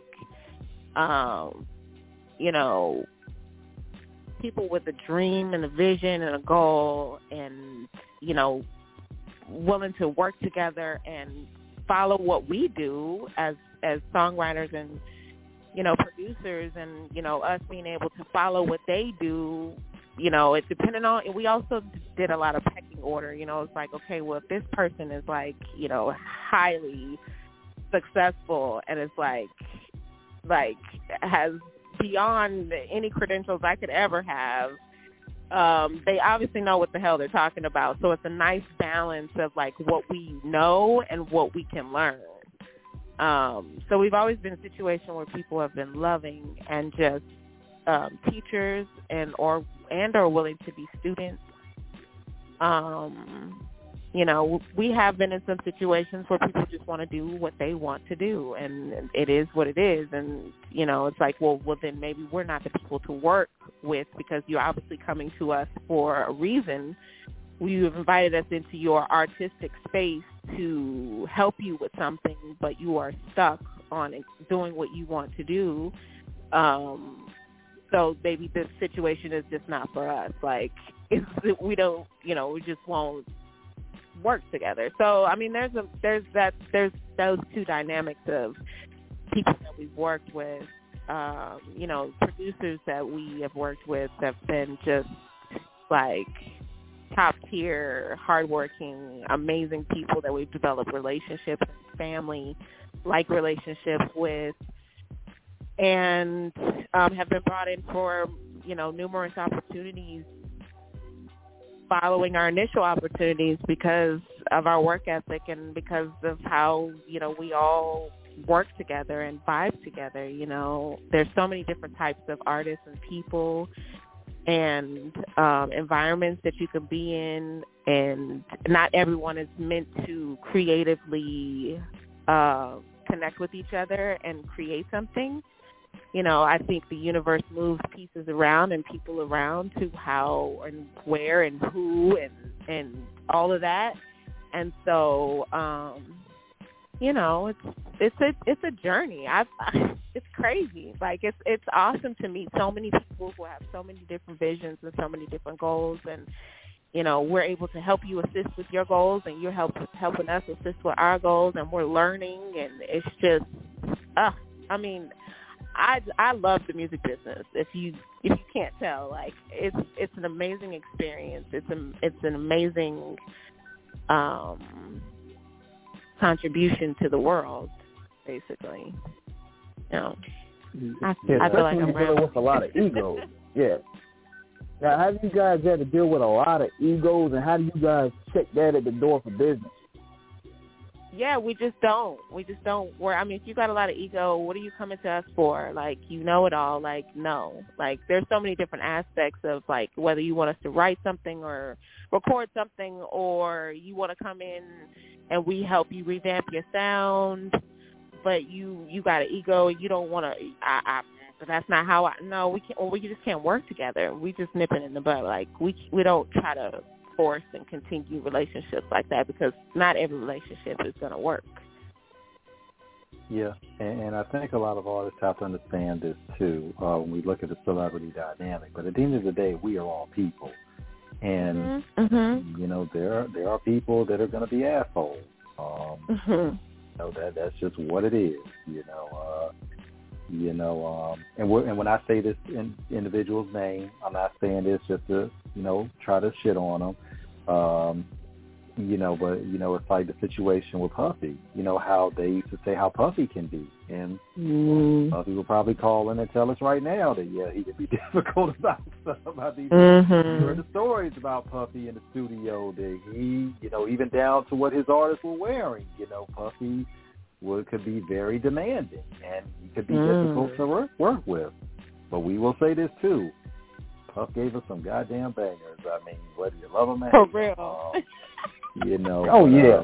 people with a dream and a vision and a goal, and, willing to work together and follow what we do as songwriters and, producers, and, us being able to follow what they do. It depended on, and we also did a lot of pecking order. It's like, okay, well, if this person is like, highly successful and it's like has beyond any credentials I could ever have, they obviously know what the hell they're talking about. So it's a nice balance of like what we know and what we can learn. So we've always been in a situation where people have been loving and just teachers and or willing to be students. We have been in some situations where people just want to do what they want to do, and it is what it is. And, it's like, well, then maybe we're not the people to work with, because you're obviously coming to us for a reason. You've invited us into your artistic space to help you with something, but you are stuck on doing what you want to do. So maybe this situation is just not for us. Like, we don't, we just won't work together. So I mean, there's those two dynamics of people that we've worked with. Producers that we have worked with have been just like top tier, hardworking, amazing people that we've developed relationships, family like relationships with, and have been brought in for numerous opportunities following our initial opportunities because of our work ethic and because of how, we all work together and vibe together. There's so many different types of artists and people and environments that you can be in, and not everyone is meant to creatively connect with each other and create something. I think the universe moves pieces around and people around to how and where and who and all of that. And so, it's a journey. It's crazy. Like it's awesome to meet so many people who have so many different visions and so many different goals. And, we're able to help you assist with your goals, and you're helping us assist with our goals, and we're learning, and it's just, I love the music business. If you can't tell, like it's an amazing experience. It's an amazing contribution to the world, basically. I feel like I'm dealing with a lot of egos. Yeah. Now, have you guys had to deal with a lot of egos, and how do you guys check that at the door for business? Yeah, we just don't. If you got a lot of ego, what are you coming to us for? Like, you know it all. Like, no. Like, there's so many different aspects of, like, whether you want us to write something or record something, or you want to come in and we help you revamp your sound, but you got an ego and you don't want to, but that's not how we just can't work together. We just nip it in the bud. Like, we don't try to force and continue relationships like that, because not every relationship is going to work. Yeah, and I think a lot of artists have to understand this too when we look at the celebrity dynamic. But at the end of the day, we are all people, and there are people that are going to be assholes. That's just what it is. And when I say this individual's name, I'm not saying this just to try to shit on them. But it's like the situation with Puffy. How they used to say how Puffy can be, and Puffy will probably call in and tell us right now that he can be difficult about stuff. About these. You heard the stories about Puffy in the studio that he, even down to what his artists were wearing. Puffy could be very demanding, and he could be difficult to work with. But we will say this too: Puff gave us some goddamn bangers. I mean, whether you love him or for real. Oh yeah.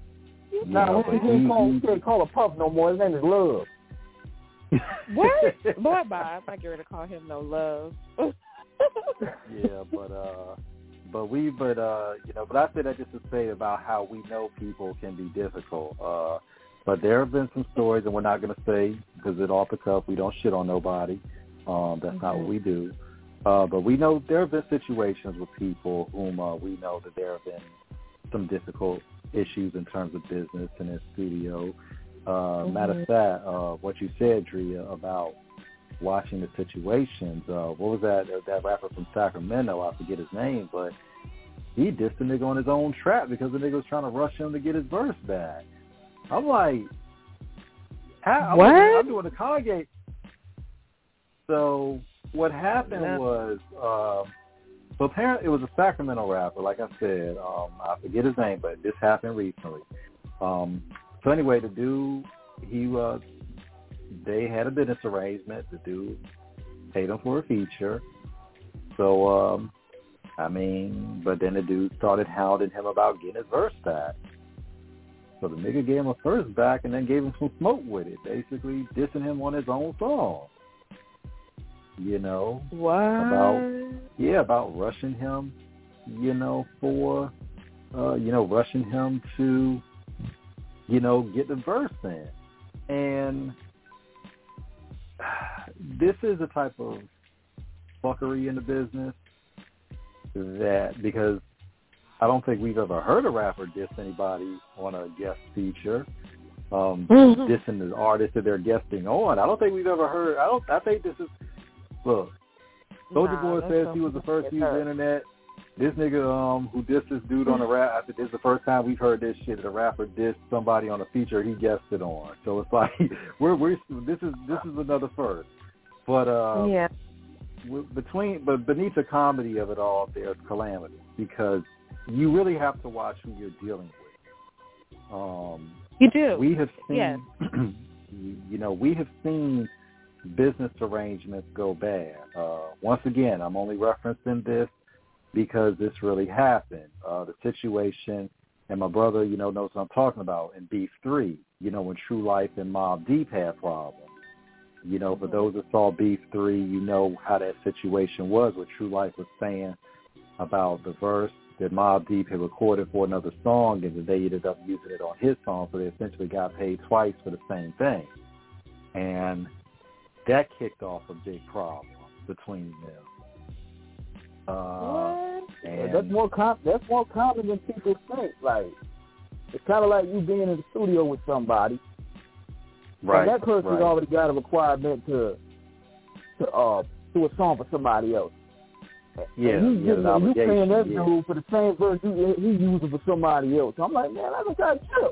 You can't call a Puff no more. His name is Love. What? Boy, bye. I'm not going to call him no Love. Yeah, but I say that just to say about how we know people can be difficult. But there have been some stories, and we're not going to say, because it's off the cuff, we don't shit on nobody. That's not what we do. But we know there have been situations with people whom we know that there have been some difficult issues in terms of business in his studio. Matter of fact, what you said, Drea, about watching the situations, what was that rapper from Sacramento? I forget his name, but he dissed the nigga on his own track because the nigga was trying to rush him to get his verse back. I'm like, what? I'm doing the Kanye. So what happened was, so apparently it was a Sacramento rapper, like I said. I forget his name, but this happened recently. So anyway, the dude, they had a business arrangement. The dude paid him for a feature. So, but then the dude started hounding him about getting his verse back. So the nigga gave him a verse back and then gave him some smoke with it, basically dissing him on his own song. What? About rushing him, for, rushing him to, get the verse in. And this is a type of fuckery in the business that, because I don't think we've ever heard a rapper diss anybody on a guest feature, dissing the artist that they're guesting on. I don't think we've ever heard, I think this is, look, Soulja Boy says he was the first to use the internet. This nigga who dissed this dude on a rap, I think this is the first time we've heard this shit, that a rapper dissed somebody on a feature he guested on. So it's like, this is another first. But beneath the comedy of it all, there's calamity, because you really have to watch who you're dealing with. You do. We have seen, we have seen business arrangements go bad. Once again, I'm only referencing this because this really happened. The situation, and my brother, knows what I'm talking about, in Beef 3, when True Life and Mobb Deep had problems. For those that saw Beef 3, you know how that situation was, what True Life was saying about the verse that Mobb Deep had recorded for another song, and then they ended up using it on his song, so they essentially got paid twice for the same thing. And that kicked off a big problem between them. And that's more common than people think. Like, it's kind of like you being in the studio with somebody, right? And that person's already got a requirement to do a song for somebody else. Yeah, and you paying that dude for the same verse he using for somebody else. I'm like, man, I just got chill.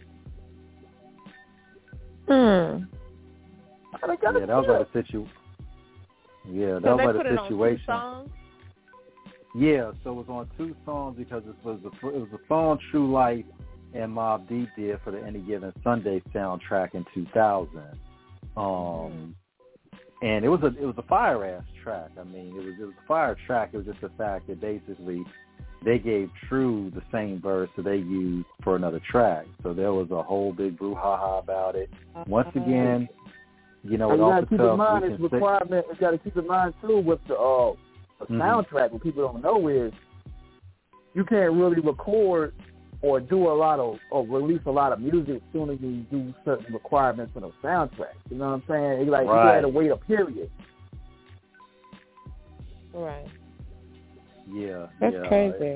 That was like a situation. Yeah, that was like a situation. Yeah, so it was on 2 songs because it was a song True Life and Mobb Deep did for the Any Given Sunday soundtrack in 2000. And it was a fire ass track. I mean, it was a fire track. It was just the fact that basically they gave True the same verse that they used for another track. So there was a whole big brouhaha about it. Once again, you know, you got to keep in mind it's requirement. You got to keep in mind too with the soundtrack. What people don't know is you can't really record or do a lot of or release a lot of music as soon as you do certain requirements for the soundtrack. You know what I'm saying? It's like you got to wait a period. Right. Yeah. That's crazy.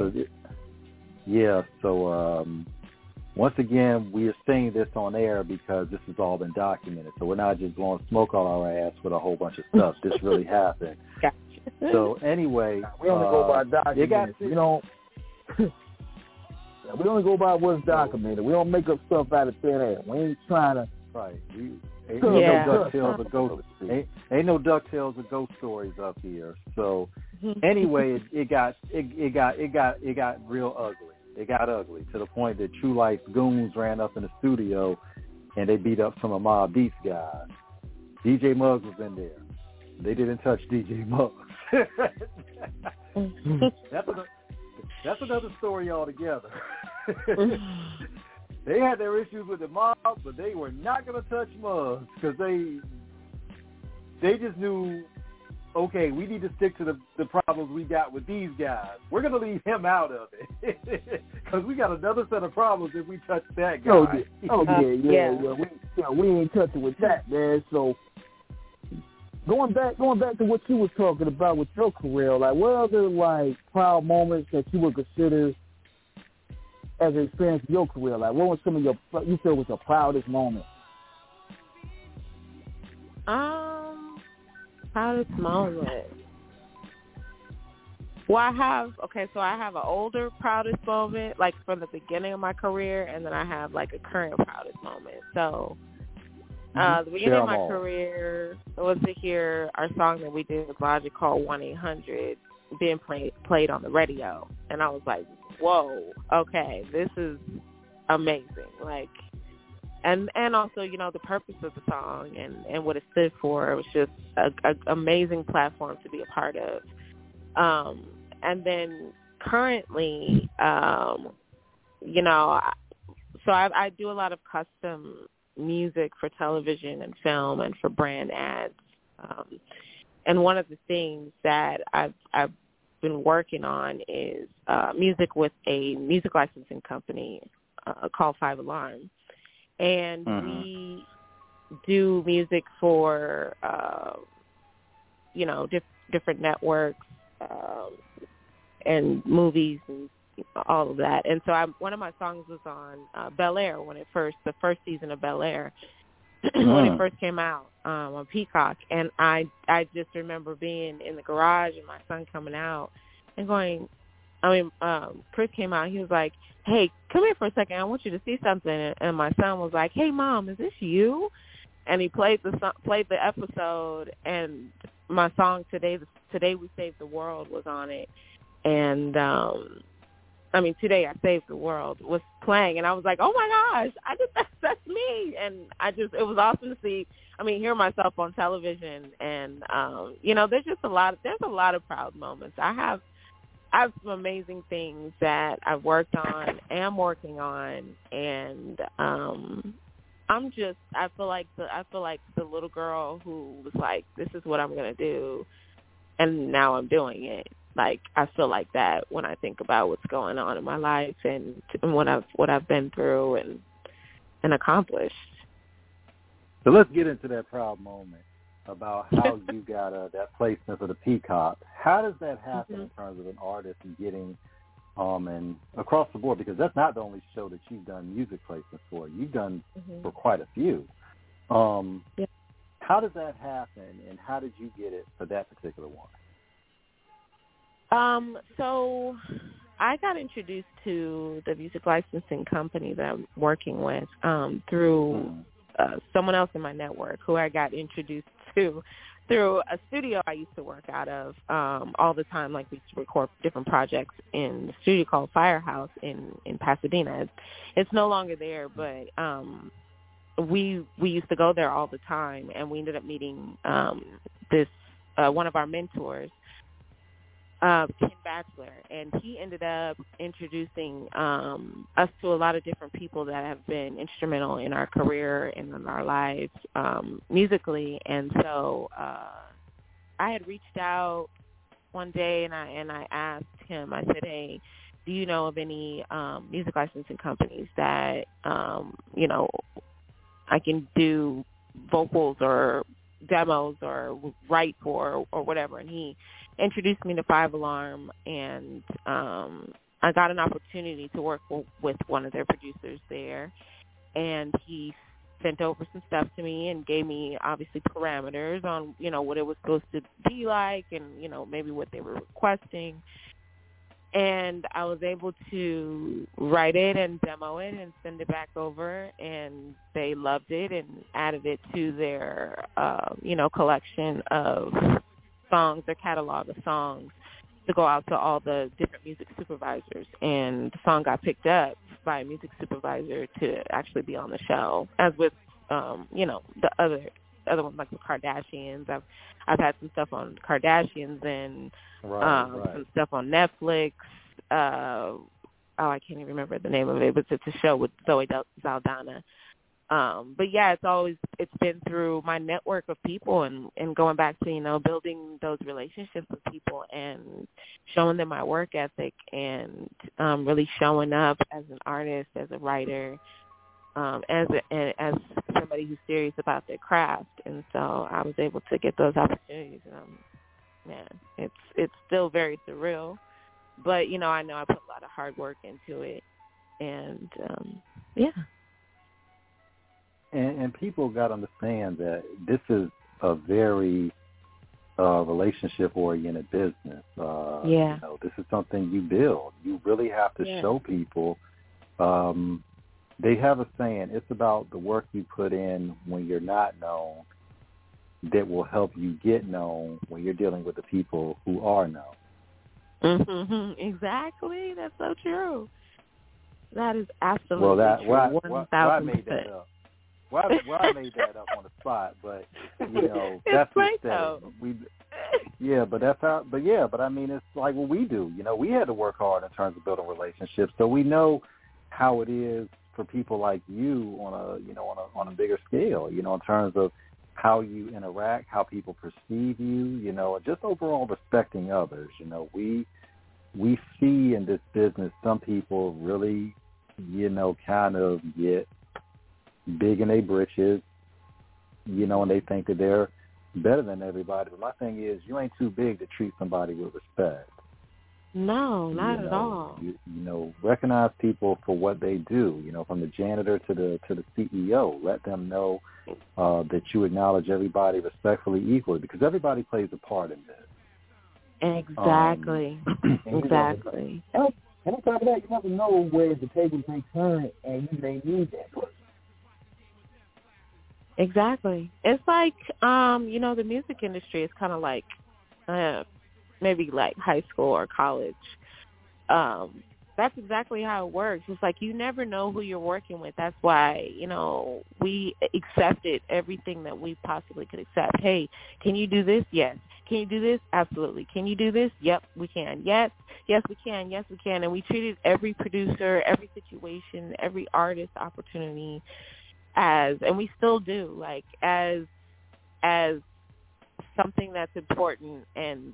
So once again, we are saying this on air because this has all been documented. So we're not just blowing smoke on our ass with a whole bunch of stuff. This really happened. Gotcha. So anyway, we only go by documents. We don't. We only go by what's documented. We don't make up stuff out of thin air. We ain't trying to. Right. Ain't no DuckTales or ghost. Ain't no DuckTales or ghost stories up here. So anyway, it got real ugly. It got ugly to the point that True Life goons ran up in the studio and they beat up some of Mobb Deep's guys. DJ Muggs was in there. They didn't touch DJ Muggs. That's another story altogether. They had their issues with the mob, but they were not going to touch Muggs because they just knew, okay, we need to stick to the problems we got with these guys. We're going to leave him out of it because we got another set of problems if we touch that guy. We ain't touching with that, man. So going back to what you were talking about with your career, like what other like proud moments that you would consider as an experience in your career? Like what was some of you feel was your proudest moment? Proudest moment. Well, I have an older proudest moment, like from the beginning of my career, and then I have like a current proudest moment. So the beginning of my career was to hear our song that we did with Logic called 1-800 being played on the radio. And I was like, whoa, okay, this is amazing. Like, and also, you know, the purpose of the song and what it stood for, it was just an amazing platform to be a part of. And then currently, you know, so I do a lot of custom music for television and film and for brand ads. And one of the things that I've been working on is music with a music licensing company called 5 Alarm. And we do music for, you know, different networks and movies and all of that. And so one of my songs was on Bel-Air the first season of Bel-Air when it first came out on Peacock. And I just remember being in the garage and my son coming out and going, Chris came out. He was like, hey, come here for a second. I want you to see something. And my son was like, hey, Mom, is this you? And he played the episode, and my song Today We Saved the World was on it. And Today I Saved the World was playing, and I was like, oh my gosh, that's me. And it was awesome to see, hear myself on television. And, you know, there's a lot of proud moments. I have some amazing things that I've worked on, am working on, and I feel like the little girl who was like, this is what I'm going to do, and now I'm doing it. Like, I feel like that when I think about what's going on in my life and what I've been through and accomplished. So let's get into that proud moment. about how you got that placement for the Peacock. How does that happen in terms of an artist and getting and across the board? Because that's not the only show that you've done music placements for. You've done for quite a few. How does that happen, and how did you get it for that particular one? So I got introduced to the music licensing company that I'm working with through someone else in my network who I got introduced to through a studio I used to work out of all the time. Like, we used to record different projects in the studio called Firehouse in Pasadena. It's no longer there, but we used to go there all the time, and we ended up meeting this one of our mentors, Ken Batchelor, and he ended up introducing us to a lot of different people that have been instrumental in our career and in our lives musically. And so I had reached out one day, and I asked him, I said, hey, do you know of any music licensing companies that, I can do vocals or demos or write for or whatever? And he introduced me to 5 Alarm, and I got an opportunity to work with one of their producers there, and he sent over some stuff to me and gave me, obviously, parameters on, what it was supposed to be like and, maybe what they were requesting. And I was able to write it and demo it and send it back over, and they loved it and added it to their, collection of songs, their catalog of songs, to go out to all the different music supervisors. And the song got picked up by a music supervisor to actually be on the show, as with, the other ones, like the Kardashians. I've had some stuff on Kardashians and some stuff on Netflix. I can't even remember the name of it, but it's a show with Zoe Saldana. But yeah, it's been through my network of people and going back to, building those relationships with people and showing them my work ethic and really showing up as an artist, as a writer, as somebody who's serious about their craft. And so I was able to get those opportunities. It's still very surreal, but I know I put a lot of hard work into it, and And people got to understand that this is a very relationship-oriented business. This is something you build. You really have to show people. They have a saying, it's about the work you put in when you're not known that will help you get known when you're dealing with the people who are known. Exactly. That's so true. That is absolutely true. 1,000%. I made that up. Well, I made that up on the spot, but that's right though. But that's how. But I mean, it's like what we do. We had to work hard in terms of building relationships, so we know how it is for people like you on a bigger scale. In terms of how you interact, how people perceive you. Just overall respecting others. We see in this business some people really, kind of get big in their britches, and they think that they're better than everybody. But my thing is, you ain't too big to treat somebody with respect. No, not at all. Recognize people for what they do. From the janitor to the CEO. Let them know that you acknowledge everybody respectfully, equally, because everybody plays a part in this. Exactly. Exactly. And on top of that, you never know where the tables may turn, and you may need that person. Exactly. It's like, the music industry is kind of like maybe like high school or college. That's exactly how it works. It's like you never know who you're working with. That's why, we accepted everything that we possibly could accept. Hey, can you do this? Yes. Can you do this? Absolutely. Can you do this? Yep, we can. Yes, we can. Yes, we can. And we treated every producer, every situation, every artist opportunity and we still do, like, as something that's important and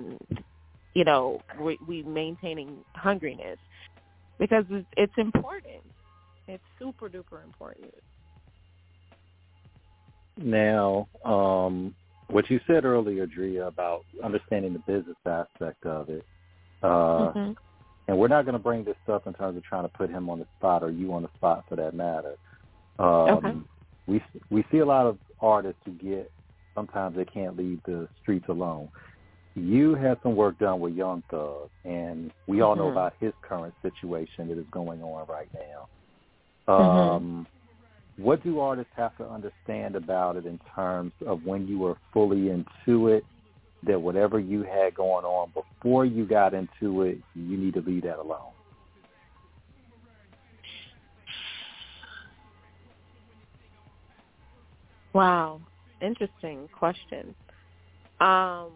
we maintaining hungriness because it's important. It's super duper important. Now, what you said earlier, Drea, about understanding the business aspect of it, and we're not going to bring this up in terms of trying to put him on the spot or you on the spot for that matter. We see a lot of artists who sometimes they can't leave the streets alone. You had some work done with Young Thug, and we all know about his current situation that is going on right now. What do artists have to understand about it in terms of when you were fully into it, that whatever you had going on before you got into it, you need to leave that alone? Wow. Interesting question. I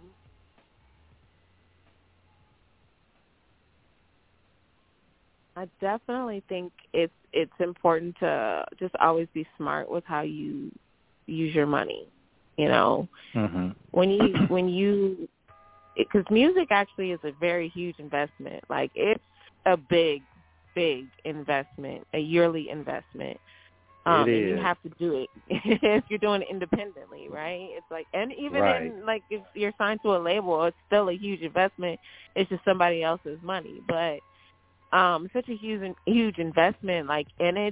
definitely think it's important to just always be smart with how you use your money. You know, when you, because music actually is a very huge investment. Like, it's a big investment, a yearly investment. And you have to do it if you're doing it independently, right? It's like, and even in, like, if you're signed to a label, it's still a huge investment. It's just somebody else's money, but such a huge investment, like, and it's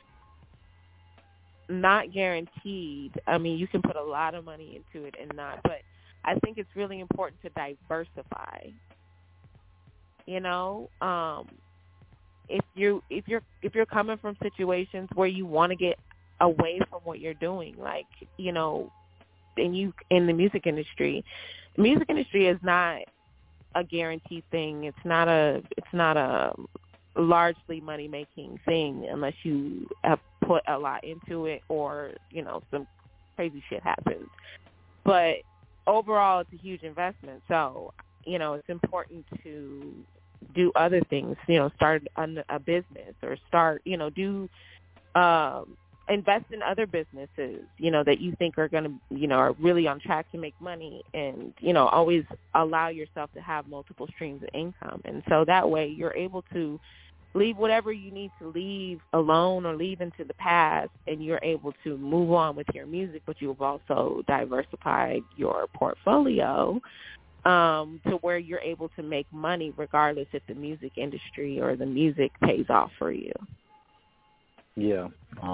not guaranteed. I mean, you can put a lot of money into it and not, but I think it's really important to diversify. You know, if you're coming from situations where you want to get away from what you're doing, like, you know, and you in the music industry is not a guaranteed thing. It's not a largely money making thing unless you have put a lot into it or, you know, some crazy shit happens. But overall, it's a huge investment. So, you know, it's important to do other things, you know, start a business or start, you know, invest in other businesses, you know, that you think are going to, you know, are really on track to make money, and, you know, always allow yourself to have multiple streams of income. And so that way you're able to leave whatever you need to leave alone or leave into the past, and you're able to move on with your music, but you've also diversified your portfolio to where you're able to make money regardless if the music industry or the music pays off for you. Yeah,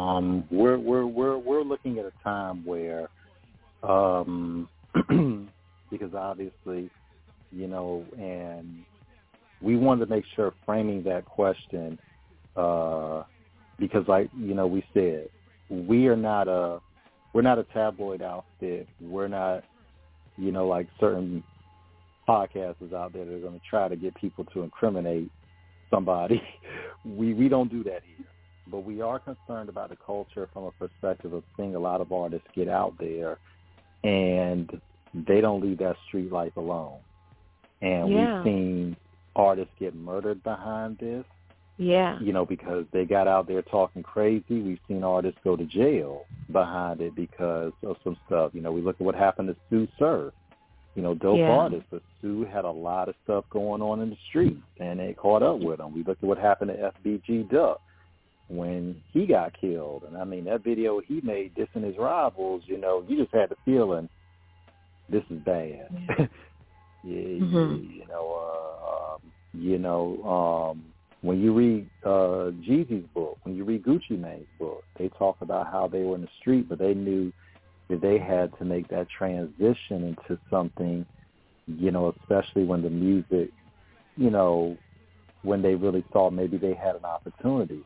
we're looking at a time where, because obviously, you know, and we wanted to make sure framing that question, because, like, you know, we said we're not a tabloid outfit. We're not, you know, like certain podcasters out there that are going to try to get people to incriminate somebody. We don't do that here. But we are concerned about the culture from a perspective of seeing a lot of artists get out there and they don't leave that street life alone. And we've seen artists get murdered behind this. Yeah. You know, because they got out there talking crazy. We've seen artists go to jail behind it because of some stuff. You know, we look at what happened to Sue Surf. You know, dope artists, but Sue had a lot of stuff going on in the street, and they caught up with him. We looked at what happened to FBG Duck when he got killed. And, I mean, that video he made dissing his rivals, you know, you just had the feeling this is bad. When you read Jeezy's book, when you read Gucci Mane's book, they talk about how they were in the street, but they knew that they had to make that transition into something, you know, especially when the music, you know, when they really thought maybe they had an opportunity.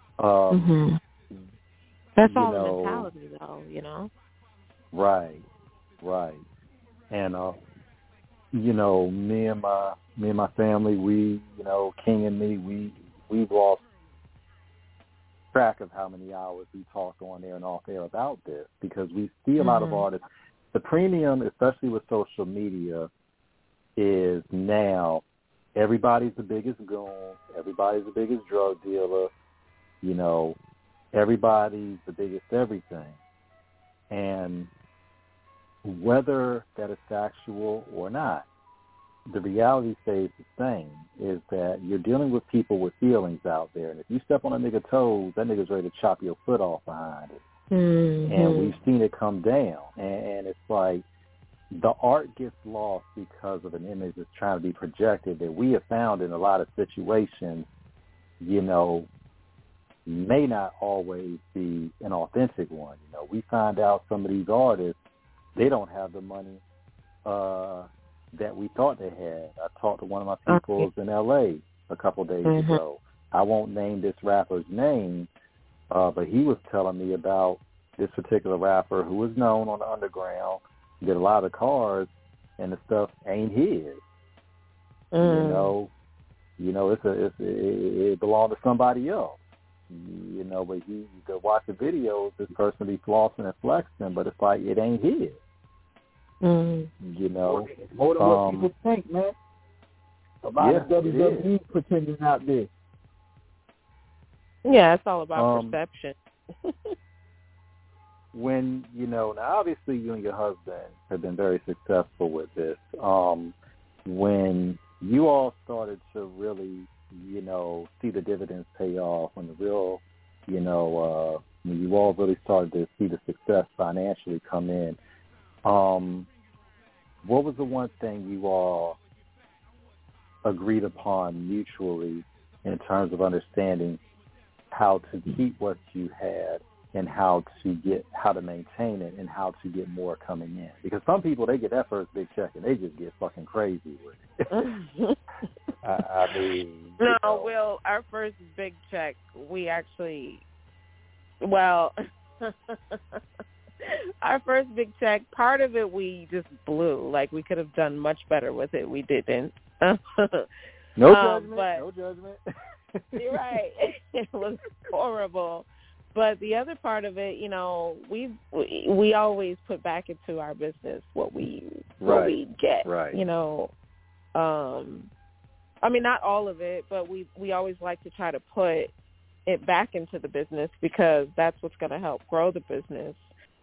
That's all the mentality, though, you know? Right. And, you know, me and my family, we, you know, King and me, we've lost track of how many hours we talk on air and off air about this, because we see a lot of artists. The premium, especially with social media, is now everybody's the biggest goon, everybody's the biggest drug dealer, you know, everybody's the biggest everything. And whether that is factual or not, the reality stays the same, is that you're dealing with people with feelings out there. And if you step on a nigga toes, that nigga's ready to chop your foot off behind it. And we've seen it come down. And it's like, the art gets lost because of an image that's trying to be projected that we have found in a lot of situations, you know, may not always be an authentic one. You know, we find out some of these artists, they don't have the money that we thought they had. I talked to one of my people in L.A. a couple of days ago. I won't name this rapper's name, but he was telling me about this particular rapper who was known on the underground, did a lot of cars, and the stuff ain't his. You know, it belonged to somebody else. You know, but you could watch the videos, this person be flossing and flexing, but it's like it ain't his. You know, more than what people think, man. A lot of WWE pretending out there. Yeah, it's all about perception. When, you know, now obviously you and your husband have been very successful with this. When you all started to really, you know, see the dividends pay off, when the real, you know, when you all really started to see the success financially come in, what was the one thing you all agreed upon mutually in terms of understanding how to keep what you had and how to maintain it and how to get more coming in? Because some people, they get that first big check and they just get fucking crazy with it. I mean, no, Will, our first big check, we actually, well, our first big check, part of it we just blew. Like, we could have done much better with it. We didn't. No judgment. But, no judgment. You're right. It was horrible. But the other part of it, you know, we always put back into our business what we get. Right. You know, I mean, not all of it, but we always like to try to put it back into the business because that's what's going to help grow the business.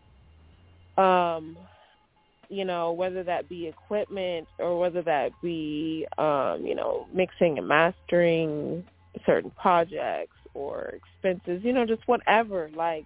You know, whether that be equipment or whether that be, you know, mixing and mastering certain projects or expenses, you know, just whatever. Like,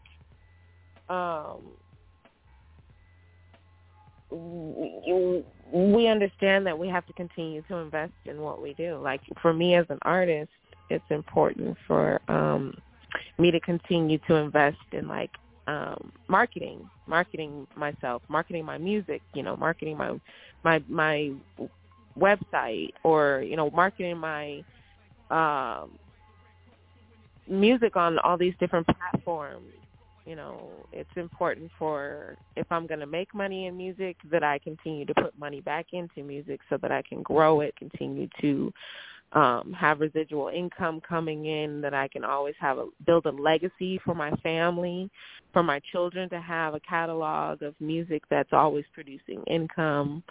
we understand that we have to continue to invest in what we do. Like, for me as an artist, it's important for me to continue to invest in, like, marketing myself, marketing my music, you know, marketing my website, or, you know, marketing my music on all these different platforms. You know, it's important for, if I'm going to make money in music, that I continue to put money back into music so that I can grow it, continue to have residual income coming in, that I can always build a legacy for my family, for my children to have a catalog of music that's always producing income.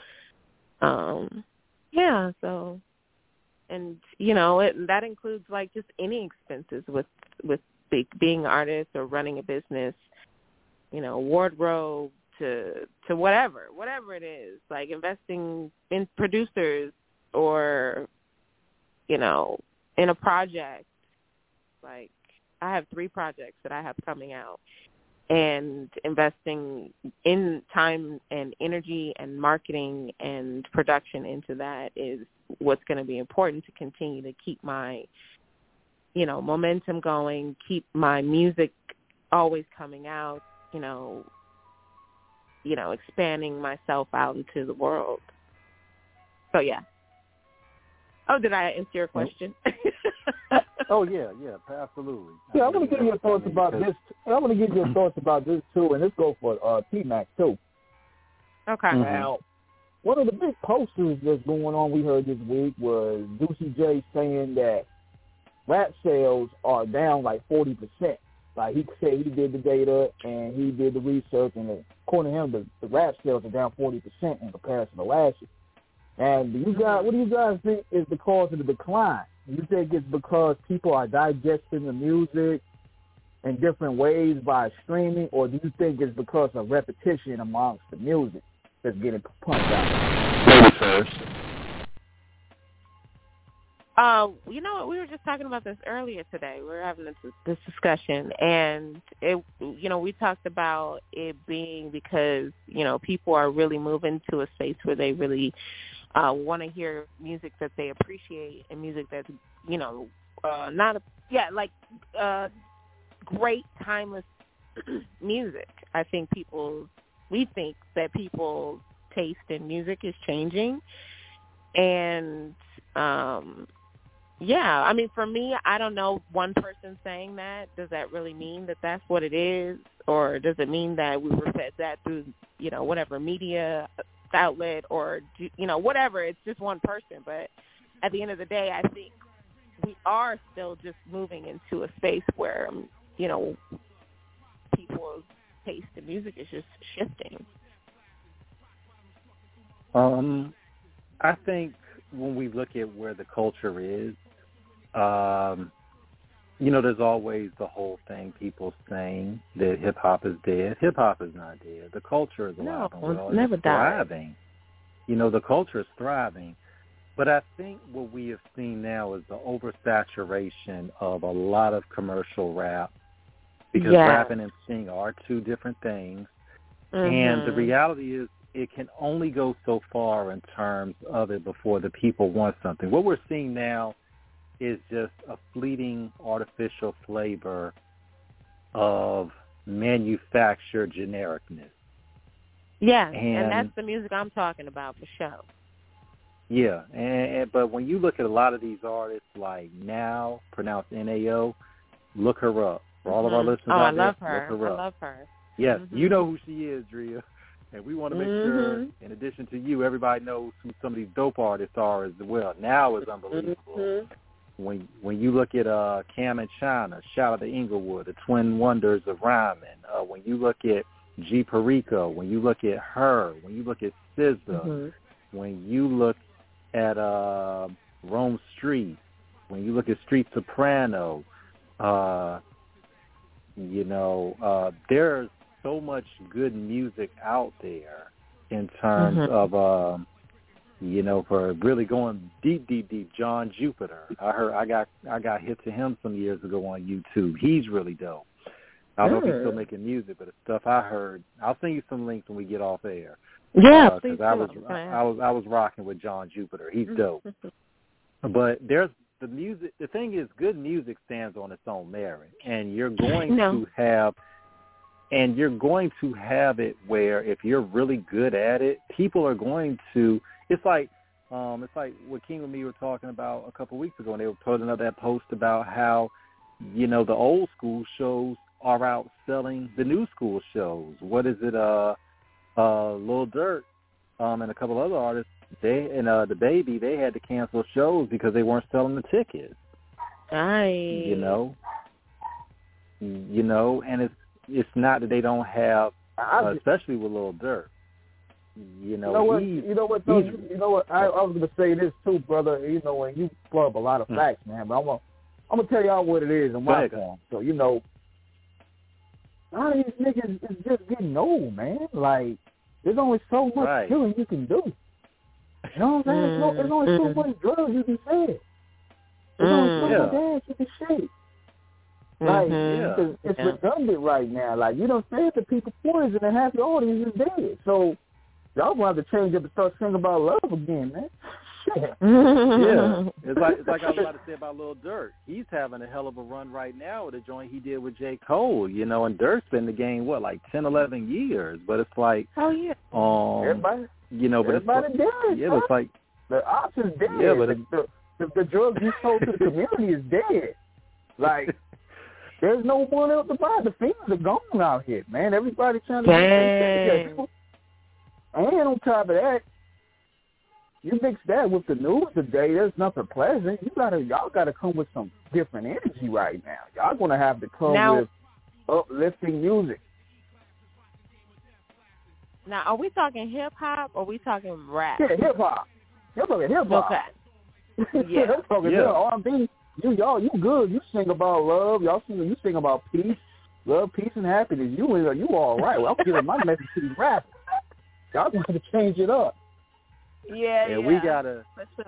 Yeah, so, and, you know, that includes, like, just any expenses with being an artist or running a business, you know, wardrobe to whatever it is, like investing in producers or, you know, in a project. Like, I have 3 projects that I have coming out, and investing in time and energy and marketing and production into that is what's going to be important to continue to keep my, you know, momentum going, keep my music always coming out, you know, expanding myself out into the world. So, yeah. Oh, did I answer your question? Oh, yeah, absolutely. Yeah, I want to get your thoughts about this. I want to get your thoughts about this, too, and this goes for T-Mac, too. Okay. Now, one of the big posters that's going on, we heard this week, was Juicy J saying that rap sales are down like 40%. Like, he said he did the data and he did the research, and according to him, the rap sales are down 40% in comparison to last year. And what do you guys think is the cause of the decline? Do you think it's because people are digesting the music in different ways by streaming, or do you think it's because of repetition amongst the music that's getting pumped out? Maybe first. You know what? We were just talking about this earlier today. We were having this discussion, and we talked about it being because people are really moving to a space where they really want to hear music that they appreciate and music that's great timeless music. We think that people's taste in music is changing, and for me, I don't know one person saying that. Does that really mean that that's what it is? Or does it mean that we were fed that through, whatever media outlet or, whatever. It's just one person. But at the end of the day, I think we are still just moving into a space where, people's taste in music is just shifting. I think when we look at where the culture is, there's always the whole thing, people saying that hip-hop is dead. Hip-hop is not dead. The culture is alive and well. It's never thriving. The culture is thriving. But I think what we have seen now is the oversaturation of a lot of commercial rap, because rapping and singing are two different things. Mm-hmm. And the reality is, it can only go so far in terms of it before the people want something. What we're seeing now is just a fleeting artificial flavor of manufactured genericness. Yeah, and that's the music I'm talking about for sure. Yeah, but when you look at a lot of these artists like Now, pronounced N-A-O, look her up. For all of our listeners out there, look her up. I love her. Yes, you know who she is, Drea. And we want to make sure, in addition to you, everybody knows who some of these dope artists are as well. Now is unbelievable. When you look at Cam and China, shout out to Inglewood, the twin wonders of rhyming. When you look at G. Perico, when you look at her, when you look at SZA, when you look at Rome Street, when you look at Street Soprano, there's so much good music out there in terms of, for really going deep. John Jupiter. I got hit to him some years ago on YouTube. He's really dope. I don't know if he's still making music, but the stuff I heard, I'll send you some links when we get off air. Yeah, because I was rocking with John Jupiter. He's dope. But there's the music. The thing is, good music stands on its own merit, and you're going to have. And you're going to have it where if you're really good at it, people are going to. It's like what King and me were talking about a couple of weeks ago, and they were putting up that post about how, the old school shows are outselling the new school shows. What is it? Lil Durk, and a couple other artists. The Baby, they had to cancel shows because they weren't selling the tickets. Right. And it's not that they don't have, especially with Lil Durk. I was going to say this too, brother. When you pull up a lot of facts, man, but I'm gonna tell y'all what it is in my form. So a lot of these niggas is just getting old, man. Like there's only so much killing you can do. You know what I'm saying? There's only so much drugs you can say. There's only so much ass you can shake. Like, it's redundant right now. Like, you don't say it to people poison and half your audience is dead. So, y'all gonna have to change up and start singing about love again, man. Shit. It's like I was about to say about Lil Durk. He's having a hell of a run right now with a joint he did with J. Cole, and Durk's been in the game, 10, 11 years. But it's like, everybody, everybody dead. Yeah, but it's like, the ops is dead. Yeah, but the drugs you sold to the community is dead. Like, there's no one else to buy. The fiends are gone out here, man. Everybody trying to get and on top of that, you mix that with the news today, there's nothing pleasant. Y'all gotta come with some different energy right now. Y'all gonna have to come with uplifting music. Now, are we talking hip hop or are we talking rap? Yeah, hip hop. Okay. Yeah, I'm talking R&B. You good. You sing about love. You sing about peace, love, peace, and happiness. You all right. Well, I'm giving my message to these rappers. Y'all going to change it up. And we gotta.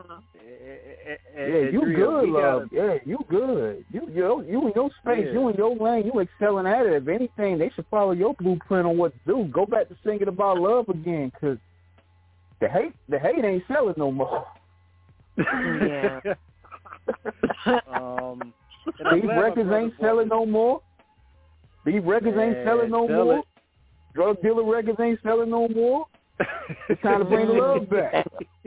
You good, love. Yeah, you good. You in your space. You in your lane. You excelling at it. If anything, they should follow your blueprint on what to do. Go back to singing about love again, because the hate ain't selling no more. Yeah. These records ain't selling no more. These records ain't selling no more. Drug dealer records ain't selling no more. It's time to bring the love back.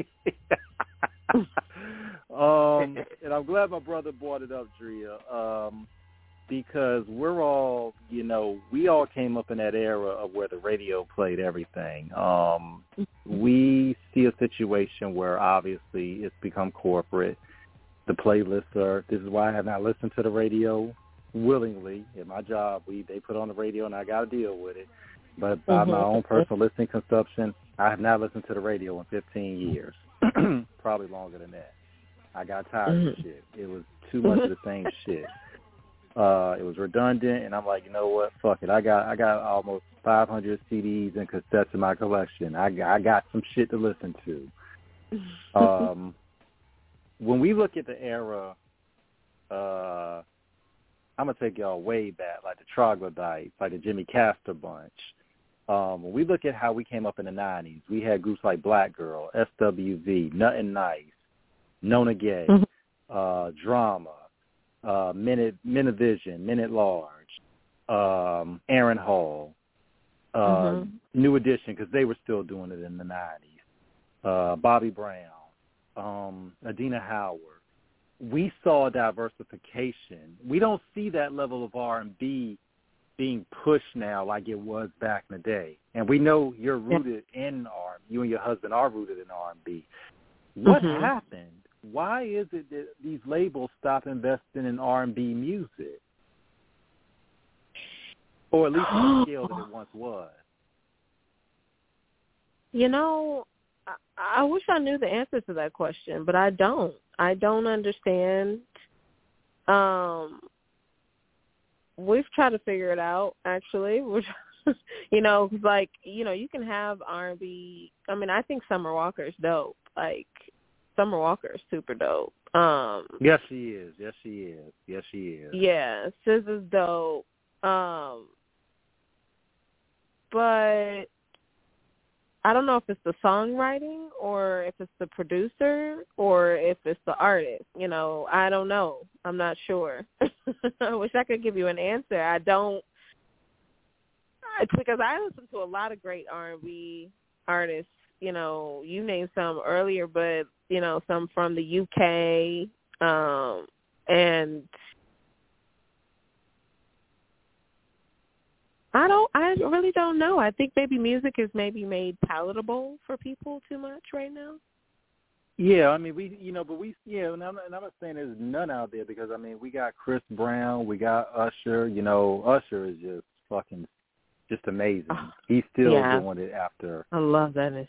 And I'm glad my brother brought it up, Drea, because we're all, we all came up in that era of where the radio played everything. We see a situation where obviously it's become corporate. The playlists are, this is why I have not listened to the radio willingly. In my job, they put on the radio and I got to deal with it. But by my own personal listening consumption, I have not listened to the radio in 15 years, probably longer than that. I got tired of shit. It was too much of the same shit. It was redundant, and I'm like, you know what? Fuck it. I got almost 500 CDs and cassettes in my collection. I got some shit to listen to. When we look at the era, I'm gonna take y'all way back, like the Troglodytes, like the Jimmy Castor Bunch. When we look at how we came up in the 90s, we had groups like Black Girl, SWV, Nothing Nice, Nona Gay, Drama, Minivision, Men at Large, Aaron Hall, New Edition, because they were still doing it in the 90s, Bobby Brown, Adina Howard. We saw diversification. We don't see that level of R&B being pushed now like it was back in the day. And we know you're rooted in R&B. You and your husband are rooted in R&B. What happened? Why is it that these labels stop investing in R&B music? Or at least on the scale that it once was? I wish I knew the answer to that question, but I don't. I don't understand. We've tried to figure it out, actually. You can have R&B. I mean, I think Summer Walker's dope. Like, Summer Walker's super dope. Yes, she is. Yes, she is. Yes, she is. Yeah, SZA's dope. But I don't know if it's the songwriting or if it's the producer or if it's the artist. I don't know. I'm not sure. I wish I could give you an answer. I don't. It's because I listen to a lot of great R&B artists. You named some earlier, but, some from the UK. And I really don't know. I think maybe music is maybe made palatable for people too much right now. Yeah, I mean, and I'm not saying there's none out there because, I mean, we got Chris Brown, we got Usher. Usher is just amazing. He's still doing it after. I love that.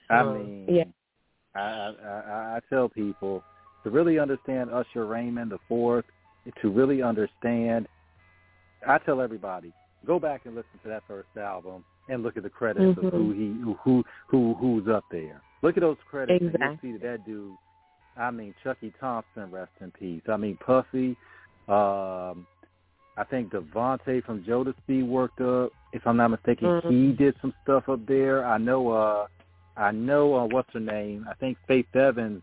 I tell people to really understand Usher Raymond IV, to really understand, I tell everybody, go back and listen to that first album and look at the credits of who's up there. Look at those credits and you'll see that dude. I mean, Chucky Thompson, rest in peace. I mean, Puffy. I think Devontae from Jodeci worked up. If I'm not mistaken, he did some stuff up there. I know. What's her name? I think Faith Evans.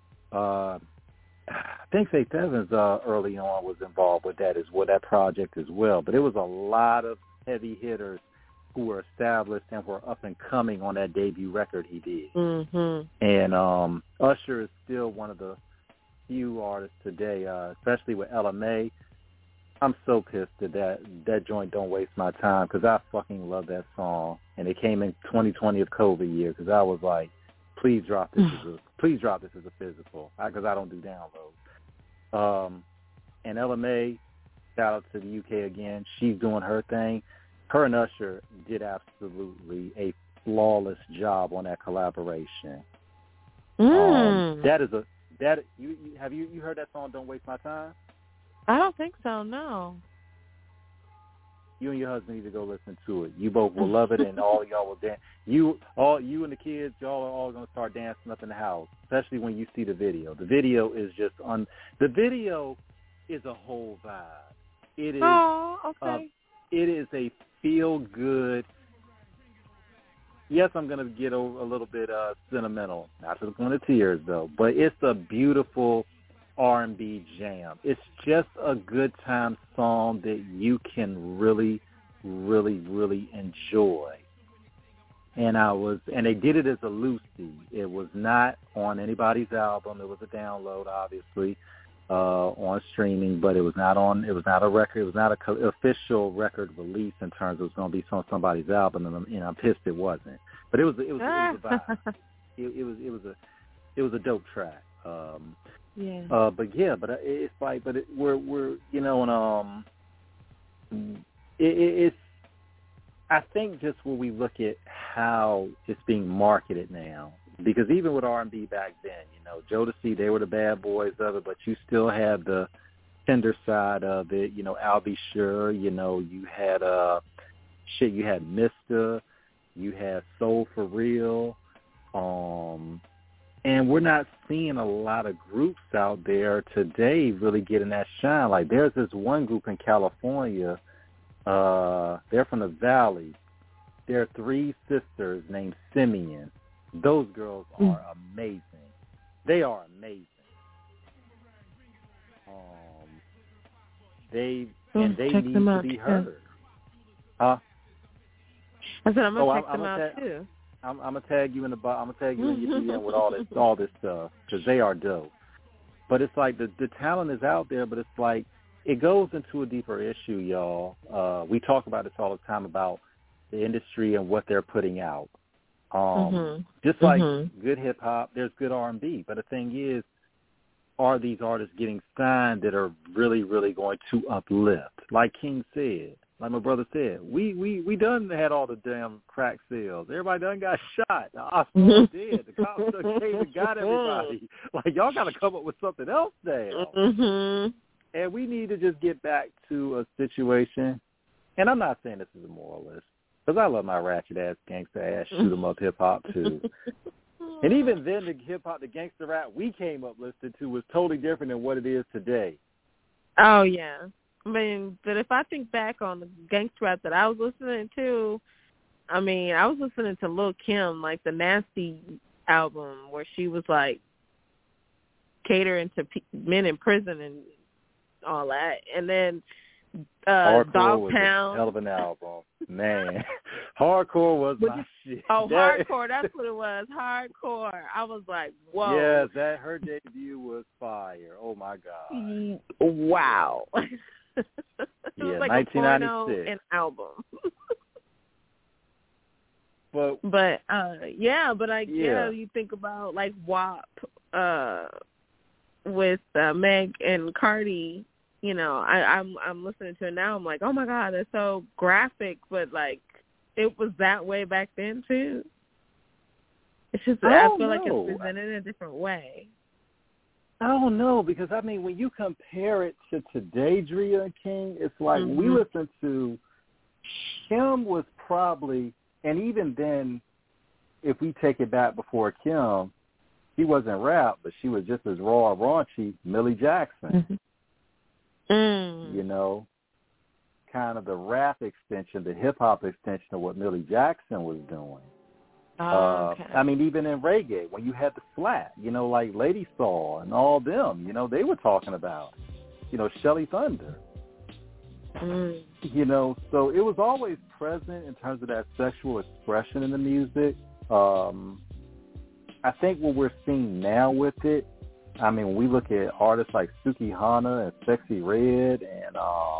Early on was involved with that that project as well. But it was a lot of heavy hitters who were established and were up and coming on that debut record he did. And Usher is still one of the few artists today, especially with LMA. I'm so pissed that joint Don't Waste My Time because I fucking love that song. And it came in 2020 of COVID year because I was like, please drop this as a physical because I don't do downloads. And LMA, shout out to the UK again. She's doing her thing. Her and Usher did absolutely a flawless job on that collaboration. You heard that song Don't Waste My Time? I don't think so, no. you and your husband need to go listen to it. You both will love it, and all y'all will dance. You and the kids, y'all are all going to start dancing up in the house, especially when you see the video. The video is just the video is a whole vibe. It is. Oh, okay. It is a feel good. Yes, I'm going to get a little bit sentimental, not to the point of tears though, but it's a beautiful R&B jam. It's just a good time song that you can really, really, really enjoy. And they did it as a Lucy. It was not on anybody's album. It was a download, obviously, on streaming, but it was not a record. It was not an official record release in terms of it was going to be on somebody's album, and I'm pissed it wasn't. But it was a vibe. It was a dope track. It's like, we're it's. I think just when we look at how it's being marketed now, because even with R&B back then, Jodeci, they were the bad boys of it, but you still had the tender side of it. I'll Be Sure. You had you had Mr. You had Soul for Real. And we're not seeing a lot of groups out there today really getting that shine. Like there's this one group in California. They're from the Valley. They're 3 sisters named Simeon. Those girls are amazing. They are amazing. They need to be heard. I said I'm gonna check them out too. I'm gonna tag you in the I'm gonna tag you in your DM with all this stuff because they are dope. But it's like the talent is out there, but it's like it goes into a deeper issue, y'all. We talk about this all the time about the industry and what they're putting out. Just like good hip hop, there's good R&B. But the thing is, are these artists getting signed that are really, really going to uplift? Like King said, like my brother said, we done had all the damn crack sales. Everybody done got shot. The hospital dead. The cops done came and got everybody. Like y'all got to come up with something else now. And we need to just get back to a situation. And I'm not saying this is a moralist, because I love my ratchet ass, gangster ass, shoot 'em up hip hop too. And even then, the hip hop, the gangster rap we came up listening to was totally different than what it is today. Oh yeah, I mean, but if I think back on the gangster rap that I was listening to, I mean, I was listening to Lil' Kim, like the Nasty album, where she was like catering to men in prison and all that, and then Hardcore was a hell of an album, man. Hardcore was my shit. Oh, Hardcore, that's what it was. Hardcore. I was like, whoa. Yeah, her debut was fire. Oh my God. Wow. It was like 1996. an album. But you think about like WAP with Meg and Cardi. I'm listening to it now. I'm like, oh my God, that's so graphic, but like it was that way back then too. It's just I feel like it's presented in a different way. I don't know, because I mean, when you compare it to today, Drea and King, it's like we listened to Kim was probably, and even then, if we take it back before Kim, she wasn't rap, but she was just as raw and raunchy, Millie Jackson. Kind of the rap extension, the hip-hop extension of what Millie Jackson was doing. I mean, even in reggae, when you had the Flat, like Lady Saw and all them, they were talking about, Shelly Thunder. So it was always present in terms of that sexual expression in the music. I think what we're seeing now with it, I mean, when we look at artists like Suki Hana and Sexy Red and,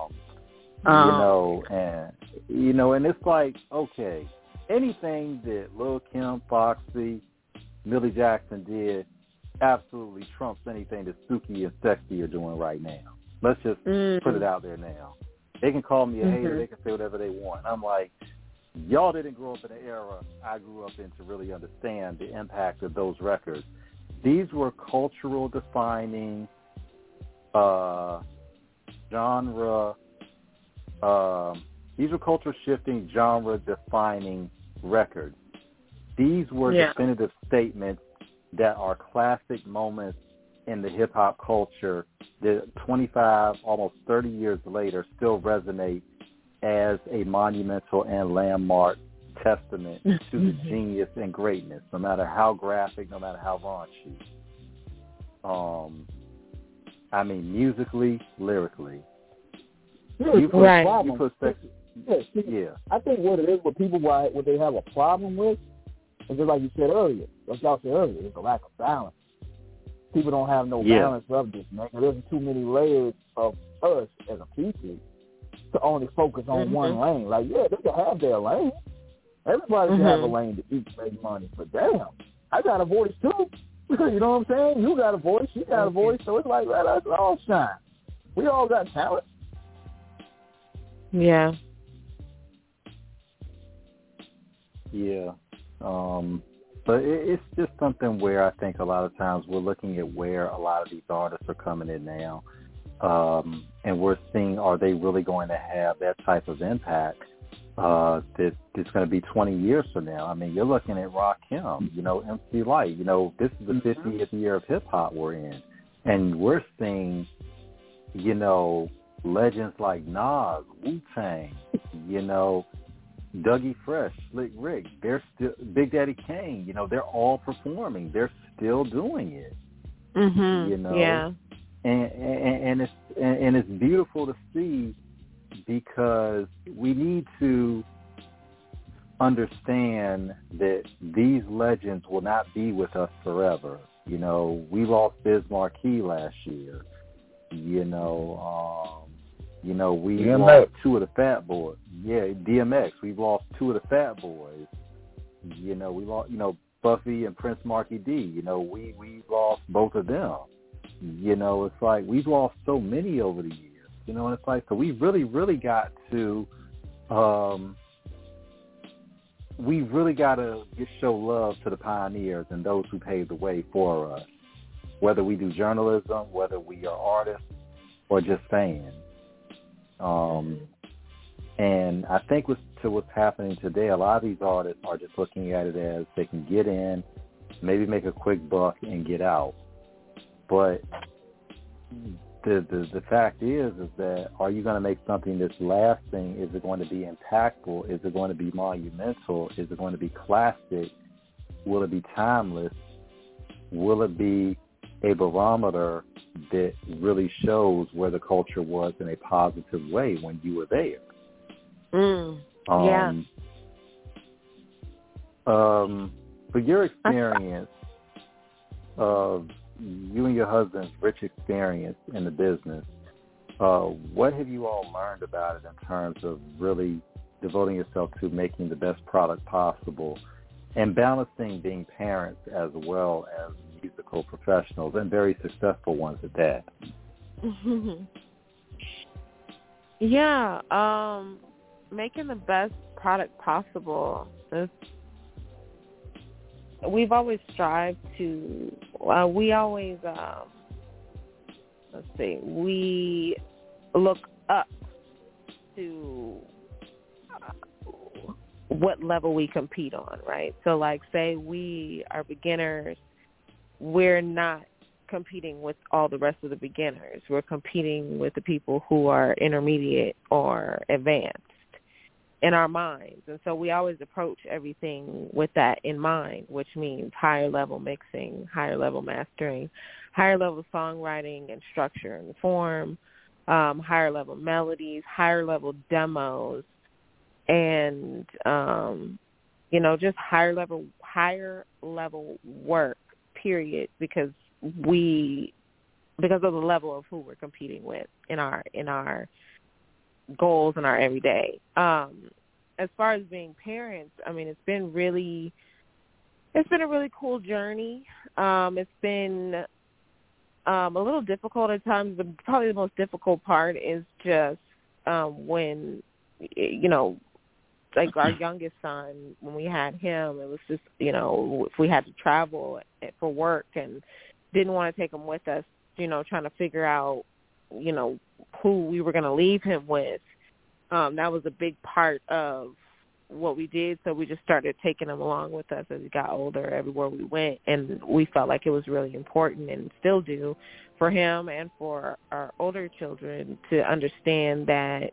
and it's like, okay, anything that Lil' Kim, Foxy, Millie Jackson did absolutely trumps anything that Suki and Sexy are doing right now. Let's just put it out there now. They can call me a hater. They can say whatever they want. I'm like, y'all didn't grow up in the era I grew up in to really understand the impact of those records. These were cultural defining, genre, These were culture-shifting, genre-defining records. These were definitive statements that are classic moments in the hip-hop culture that 25, almost 30 years later still resonate as a monumental and landmark testament to the genius and greatness, no matter how graphic, no matter how raunchy. I mean, musically, lyrically. Right. I think what it is, what people, what they have a problem with, is just like you said earlier, like y'all said earlier, it's a lack of balance. People don't have no balance of this, man. There's too many layers of us as a people to only focus on one lane. Like, they can have their lane. Everybody can have a lane to eat and make money. But damn, I got a voice too. You know what I'm saying? You got a voice, she got a voice. So it's like, let us all shine. We all got talent. Yeah. Yeah. But it's just something where I think a lot of times we're looking at where a lot of these artists are coming in now. And we're seeing, are they really going to have that type of impact that it's going to be 20 years from now? I mean, you're looking at Rakim, MC Lyte. This is the 50th year of hip-hop we're in. And we're seeing, legends like Nas, Wu-Tang, Dougie Fresh, Slick Rick, they're still, Big Daddy Kane, they're all performing. They're still doing it. Yeah. And it's beautiful to see, because we need to understand that these legends will not be with us forever. We lost Biz Markie last year. We lost two of the Fat Boys. Yeah, DMX. We've lost two of the Fat Boys. We lost, Buffy and Prince Markie D. We lost both of them. It's like we've lost so many over the years. And it's like, so we really, really got to, show love to the pioneers and those who paved the way for us, whether we do journalism, whether we are artists, or just fans. And I think what's happening today, a lot of these artists are just looking at it as they can get in, maybe make a quick buck and get out. But the fact is that, are you going to make something that's lasting? Is it going to be impactful? Is it going to be monumental? Is it going to be classic? Will it be timeless? Will it be a barometer that really shows where the culture was in a positive way when you were there? Yeah. For your experience of you and your husband's rich experience in the business, what have you all learned about it in terms of really devoting yourself to making the best product possible and balancing being parents as well as musical professionals, and very successful ones at that? Yeah, making the best product possible. We've always strived to, we look up to what level we compete on, right? So like, say we are beginners, we're not competing with all the rest of the beginners. We're competing with the people who are intermediate or advanced in our minds. And so we always approach everything with that in mind, which means higher level mixing, higher level mastering, higher level songwriting and structure and form, higher level melodies, higher level demos, and, just higher level work, period, because of the level of who we're competing with in our goals in our everyday. As far as being parents, I mean, it's been a really cool journey. It's been a little difficult at times, but probably the most difficult part is just when, like our youngest son, when we had him, it was just, if we had to travel for work and didn't want to take him with us, trying to figure out, who we were going to leave him with. that was a big part of what we did. So we just started taking him along with us as he got older everywhere we went. And we felt like it was really important, and still do, for him and for our older children to understand that,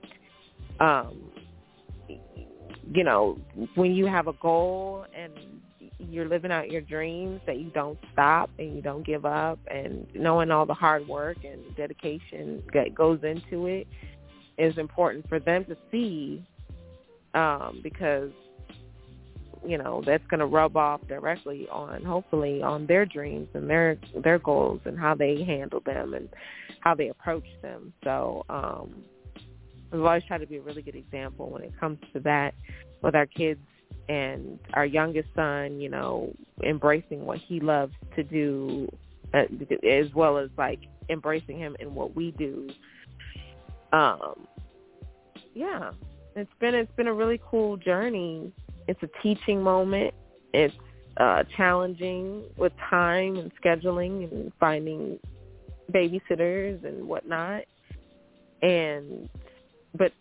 you know, when you have a goal and you're living out your dreams, that you don't stop and you don't give up, and knowing all the hard work and dedication that goes into it is important for them to see, because, you know, that's going to rub off directly on, hopefully, on their dreams and their goals and how they handle them and how they approach them. So we've always tried to be a really good example when it comes to that with our kids. And our youngest son, you know, embracing what he loves to do, as well as, like, embracing him in what we do. Yeah, it's been a really cool journey. It's a teaching moment. It's challenging with time and scheduling and finding babysitters and whatnot. But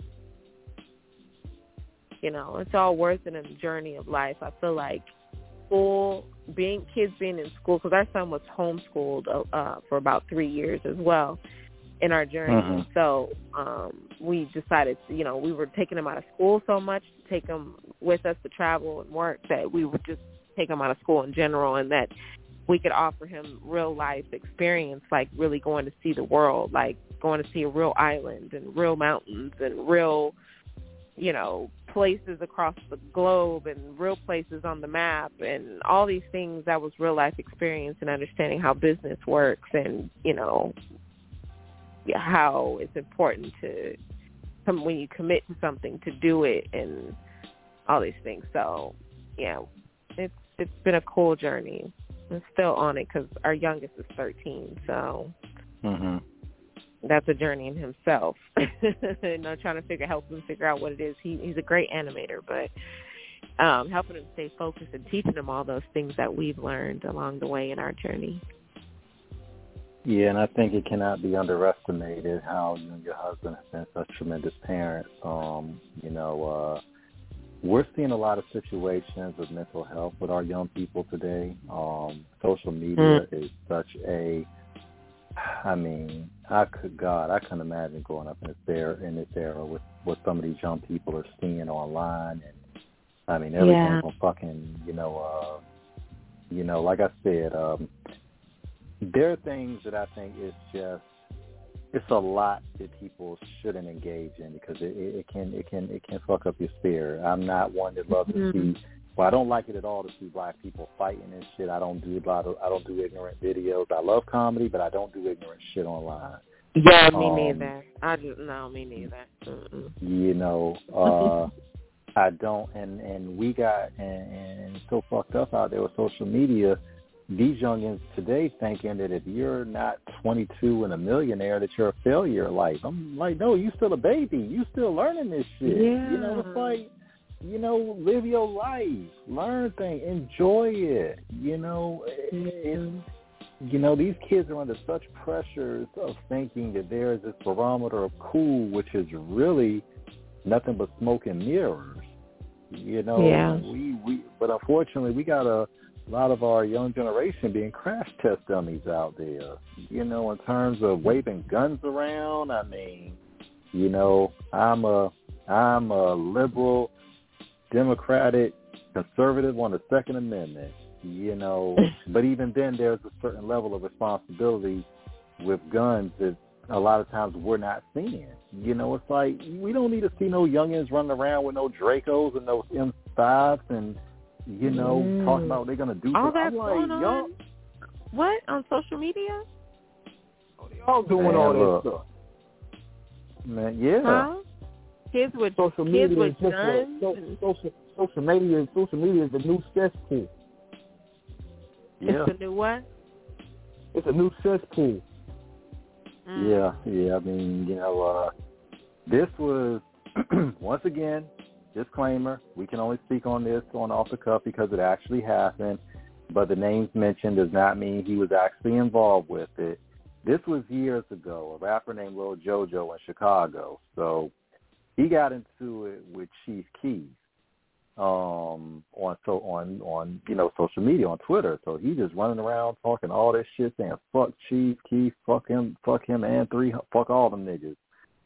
you know, it's all worth it in the journey of life. I feel like kids being in school, because our son was homeschooled for about 3 years as well in our journey. Mm-hmm. So we decided, you know, we were taking him out of school so much to take him with us to travel and work, that we would just take him out of school in general, and that we could offer him real life experience, like really going to see the world, like going to see a real island and real mountains and real, you know, places across the globe and real places on the map and all these things. That was real life experience and understanding how business works, and, you know, how it's important to, when you commit to something, to do it and all these things. So, yeah, it's been a cool journey. I'm still on it because our youngest is 13, so that's a journey in himself. You know, trying to help him figure out what it is. He's a great animator, but helping him stay focused and teaching him all those things that we've learned along the way in our journey. Yeah, and I think it cannot be underestimated how you and your husband have been such tremendous parents. You know, we're seeing a lot of situations of mental health with our young people today. Social media is such a, I mean, I couldn't imagine growing up in this era with what some of these young people are seeing online. And I mean, everything from fucking, you know, like I said, there are things that I think it's a lot that people shouldn't engage in, because it can fuck up your spirit. I'm not one that loves to see. Well, I don't like it at all to see black people fighting and shit. I don't do ignorant videos. I love comedy, but I don't do ignorant shit online. Yeah, me neither. Me neither. You know, I don't, and we got and it's so fucked up out there with social media. These youngins today thinking that if you're not 22 and a millionaire, that you're a failure in life. I'm like, no, you still a baby. You still learning this shit. Yeah. You know, it's like, you know, live your life, learn things, enjoy it. You know, you know, these kids are under such pressures of thinking that there is this barometer of cool, which is really nothing but smoke and mirrors. You know, but unfortunately, we got a lot of our young generation being crash test dummies out there, you know, in terms of waving guns around. I mean, you know, I'm a liberal, democratic, conservative on the Second Amendment, you know, but even then there's a certain level of responsibility with guns that a lot of times we're not seeing. You know, it's like, we don't need to see no youngins running around with no Dracos and no M5s and, you know, talking about what they're going to do. All that's going on? What? On social media? Y'all doing all that stuff. Man, yeah. Huh? Kids with social media guns? Social media is the new cesspool. Yeah. It's the new what? It's a new cesspool. Yeah. I mean, you know, this was, once again, disclaimer, we can only speak on this on off the cuff because it actually happened, but the names mentioned does not mean he was actually involved with it. This was years ago, a rapper named Lil JoJo in Chicago. So he got into it with Chief Keef on social media, on Twitter. So he just running around talking all this shit, saying fuck Chief Keef, fuck him, and fuck all them niggas.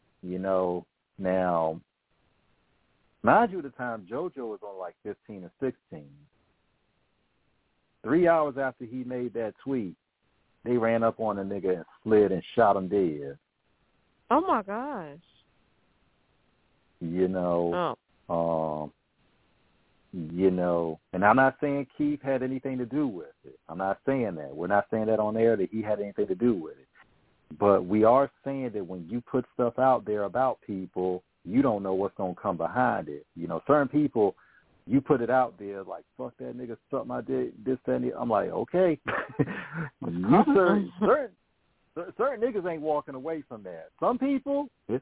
Now, mind you, at the time JoJo was on like 15 or 16. 3 hours after he made that tweet, they ran up on the nigga and slid and shot him dead. Oh my gosh. And I'm not saying Keith had anything to do with it. I'm not saying that. We're not saying that on air that he had anything to do with it. But we are saying that when you put stuff out there about people, you don't know what's going to come behind it. Certain people, you put it out there like, fuck that nigga, suck my dick, this, that, and the. I'm like, okay. certain niggas ain't walking away from that. Some people, and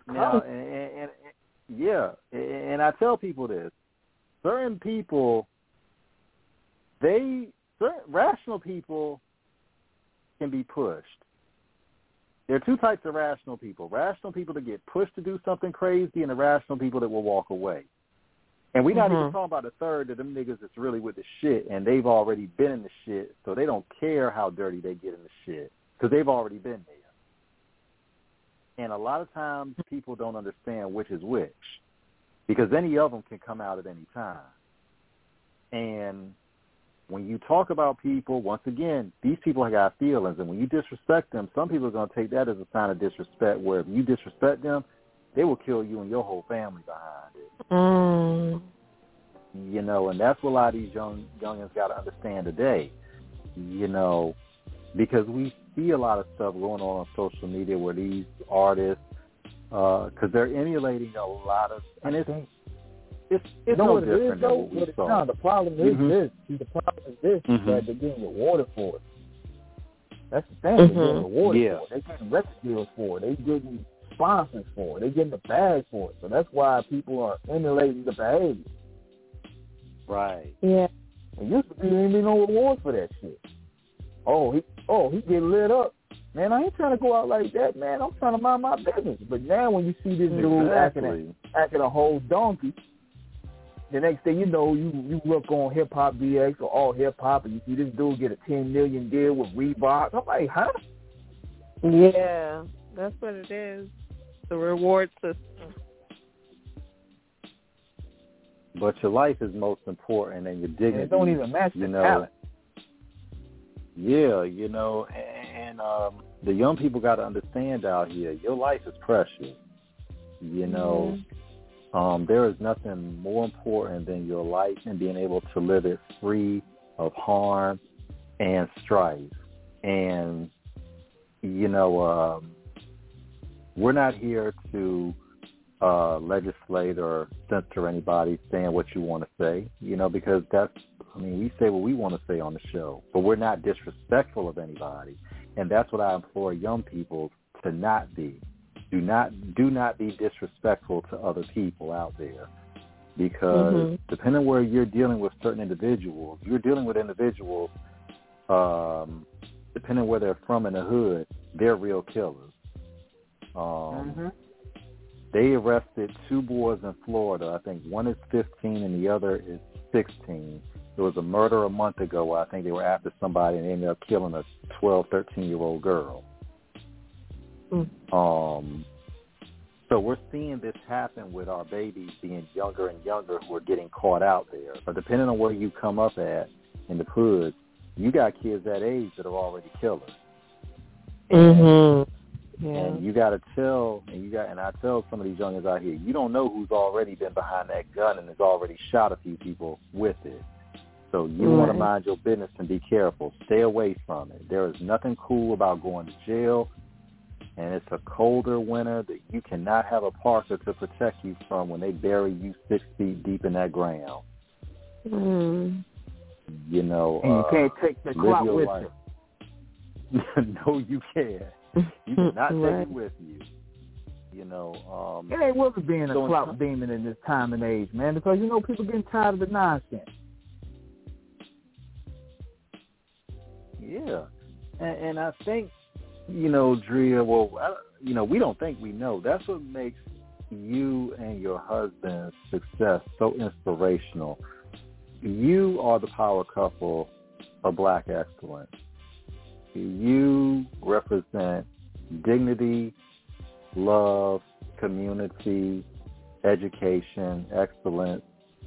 I tell people this. Certain people, certain rational people can be pushed. There are two types of rational people. Rational people that get pushed to do something crazy, and the rational people that will walk away. And we're not even talking about the third of them niggas that's really with the shit, and they've already been in the shit, so they don't care how dirty they get in the shit, because they've already been there. And a lot of times people don't understand which is which, because any of them can come out at any time. And when you talk about people, once again, these people have got feelings, and when you disrespect them, some people are going to take that as a sign of disrespect, where if you disrespect them, they will kill you and your whole family behind it. And that's what a lot of these youngins got to understand today, because we see a lot of stuff going on social media where these artists, because they're emulating a lot of, and it's no different than what we saw. No, the problem is this. See, the problem is this, that they're getting rewarded for it. That's the thing. They're getting rewarded for it. They're getting record deals for it. They're getting sponsors for it. They're getting the bag for it. So that's why people are emulating the behavior. Right. Yeah. It used to be there ain't be no reward for that shit. He get lit up. Man, I ain't trying to go out like that, man. I'm trying to mind my business. But now when you see this dude acting a whole donkey, the next thing you know, you look on Hip Hop DX or All Hip Hop, and you see this dude get a $10 million deal with Reebok. I'm like, huh? Yeah, that's what it is. The reward system. But your life is most important, and your dignity. It don't even match the talent. Yeah, and the young people got to understand out here, your life is precious. There is nothing more important than your life and being able to live it free of harm and strife. And, we're not here to legislate or censor anybody saying what you want to say, because we say what we want to say on the show, but we're not disrespectful of anybody. And that's what I implore young people to not be. Do not be disrespectful to other people out there, because depending where you're dealing with certain individuals, depending where they're from in the hood, they're real killers. They arrested two boys in Florida. I think one is 15 and the other is 16. There was a murder a month ago where I think they were after somebody and they ended up killing a 12, 13-year-old girl. So we're seeing this happen with our babies being younger and younger who are getting caught out there. But depending on where you come up at in the hood, you got kids that age that are already killers. And you got to tell, and I tell some of these youngins out here, you don't know who's already been behind that gun and has already shot a few people with it. So you want to mind your business and be careful. Stay away from it. There is nothing cool about going to jail, and it's a colder winter that you cannot have a parka to protect you from when they bury you 6 feet deep in that ground. And you can't take the clock with you. No, you can't. You cannot take it with you. It ain't worth being a clout demon in this time and age, man, because people getting tired of the nonsense. Yeah, and I think Drea. Well, we don't think we know. That's what makes you and your husband's success so inspirational. You are the power couple of Black excellence. You represent dignity, love, community, education, excellence,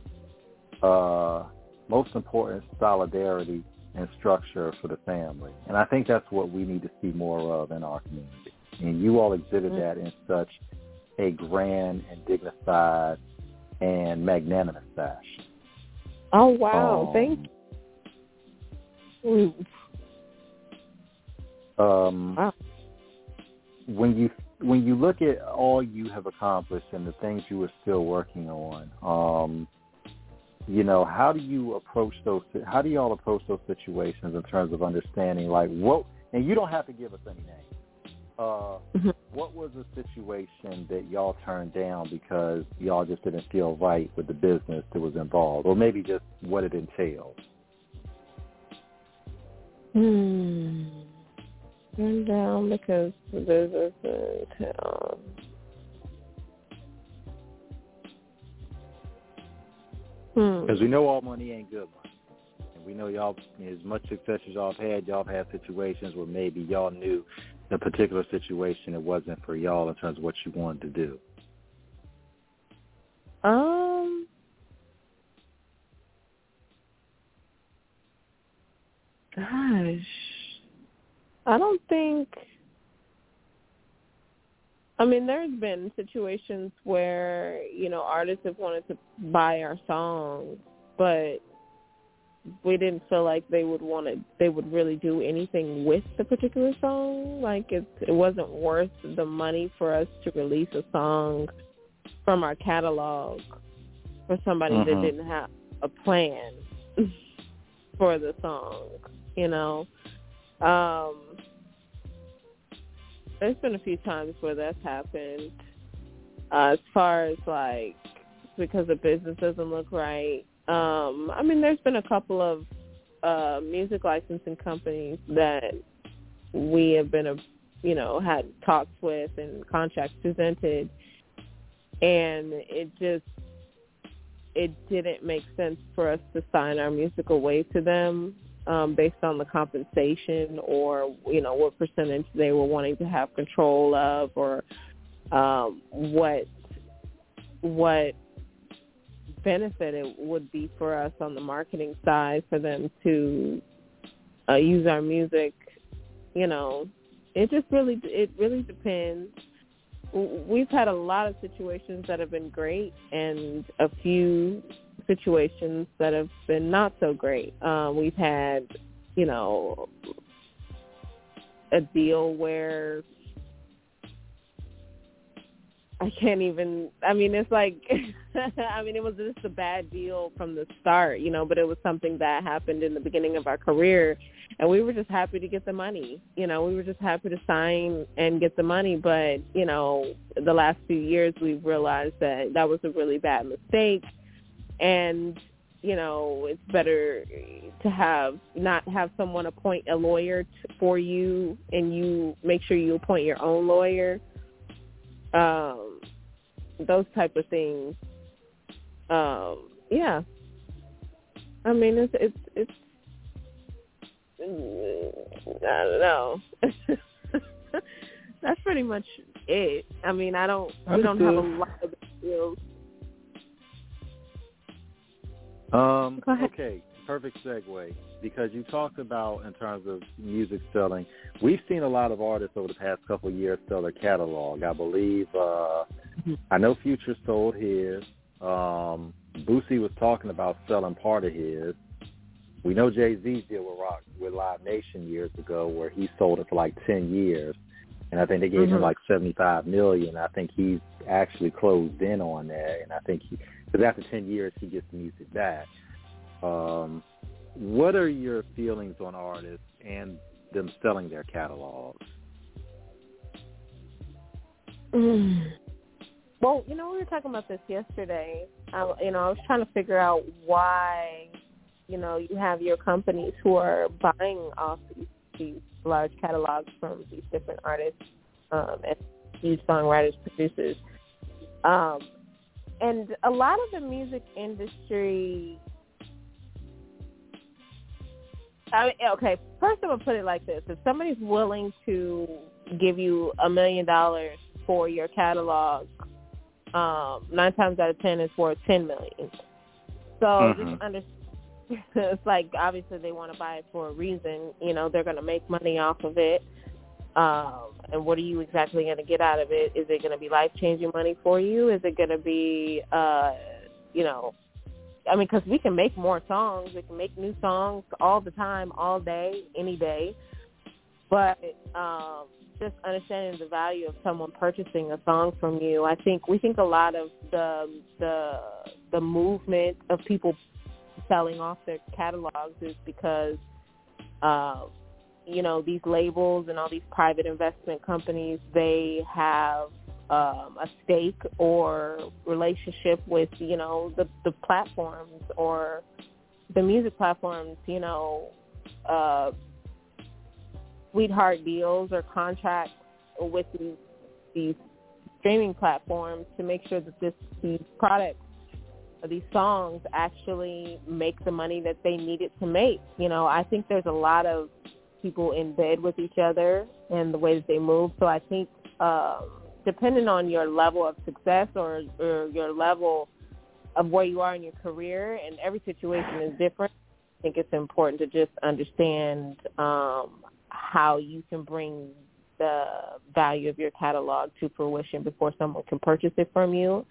most important, solidarity and structure for the family. And I think that's what we need to see more of in our community. And you all exhibit that in such a grand and dignified and magnanimous fashion. Oh, wow. Thank you. Wow. When you look at all you have accomplished and the things you are still working on, how do you approach those? How do y'all approach those situations in terms of understanding, like what? And you don't have to give us any names. What was the situation that y'all turned down because y'all just didn't feel right with the business that was involved, or maybe just what it entailed? Turned down because the business entailed. Because we know all money ain't good money. And we know y'all, as much success as y'all have had situations where maybe y'all knew the particular situation, it wasn't for y'all in terms of what you wanted to do. Gosh. I don't think, there's been situations where, artists have wanted to buy our songs, but we didn't feel like they would really do anything with the particular song. Like it wasn't worth the money for us to release a song from our catalog for somebody that didn't have a plan for the song, There's been a few times where that's happened. As far as like because the business doesn't look right. There's been a couple of music licensing companies that we have been, had talks with and contracts presented, and it didn't make sense for us to sign our music away to them based on the compensation or, what percentage they were wanting to have control of, or what benefit it would be for us on the marketing side for them to use our music. It really depends. We've had a lot of situations that have been great and a few situations that have been not so great. We've had, a deal where I can't even, it's like, it was just a bad deal from the start, but it was something that happened in the beginning of our career, and we were just happy to get the money. We were just happy to sign and get the money, but, the last few years we've realized that was a really bad mistake, and, it's better to not have someone appoint a lawyer for you, and you make sure you appoint your own lawyer. Those type of things. Yeah. It's I don't know. That's pretty much it. We don't have a lot of deals. Okay, perfect segue, because you talked about in terms of music selling, we've seen a lot of artists over the past couple of years sell their catalog. I believe, I know Future sold his. Boosie was talking about selling part of his. We know Jay-Z's deal with Live Nation years ago where he sold it for like 10 years. And I think they gave him like $75 million. I think he's actually closed in on that. And I think because after 10 years, he gets the music back. What are your feelings on artists and them selling their catalogs? Well, we were talking about this yesterday. I was trying to figure out why, you have your companies who are buying off these large catalogs from these different artists and these songwriters, producers. And a lot of the music industry, okay, first I'm going to put it like this. If somebody's willing to give you $1 million for your catalog, 9 times out of 10 is worth $10 million. So just understand, it's like obviously they want to buy it for a reason. You know, they're going to make money off of it. And what are you exactly going to get out of it? Is it going to be life-changing money for you? Is it going to be, you know, I mean, because we can make more songs. We can make new songs all the time, all day, any day. But just understanding the value of someone purchasing a song from you, we think a lot of the movement of people selling off their catalogs is because, you know, these labels and all these private investment companies, they have a stake or relationship with, you know, the platforms or the music platforms, you know, sweetheart deals or contracts with these streaming platforms to make sure that these products or these songs actually make the money that they need it to make. You know, I think there's a lot of people in bed with each other and the way that they move. So I think depending on your level of success or your level of where you are in your career, and every situation is different, I think it's important to just understand how you can bring the value of your catalog to fruition before someone can purchase it from you.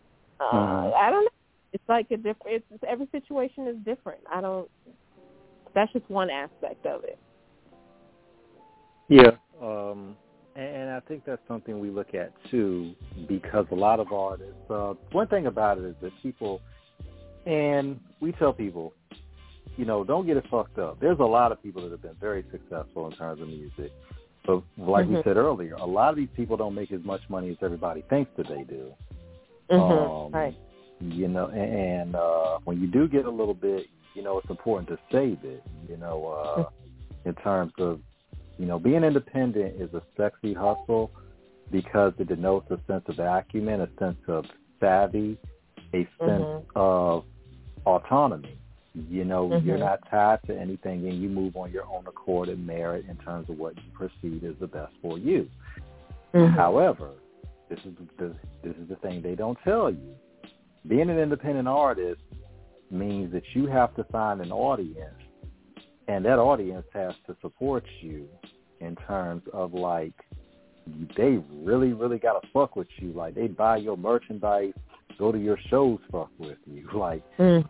I don't know. It's like every situation is different. That's just one aspect of it. Yeah, and I think that's something we look at too, because a lot of artists, one thing about it is that people, and we tell people, you know, don't get it fucked up. There's a lot of people that have been very successful in terms of music. But like we said earlier, a lot of these people don't make as much money as everybody thinks that they do. Right. You know, and when you do get a little bit, you know, it's important to save it, you know, in terms of, you know, being independent is a sexy hustle because it denotes a sense of acumen, a sense of savvy, a sense of autonomy. You know, you're not tied to anything and you move on your own accord and merit in terms of what you perceive as the best for you. However, this is the thing they don't tell you. Being an independent artist means that you have to find an audience, and that audience has to support you in terms of, like, they really, really got to fuck with you. Like, they buy your merchandise, go to your shows, fuck with you. Like,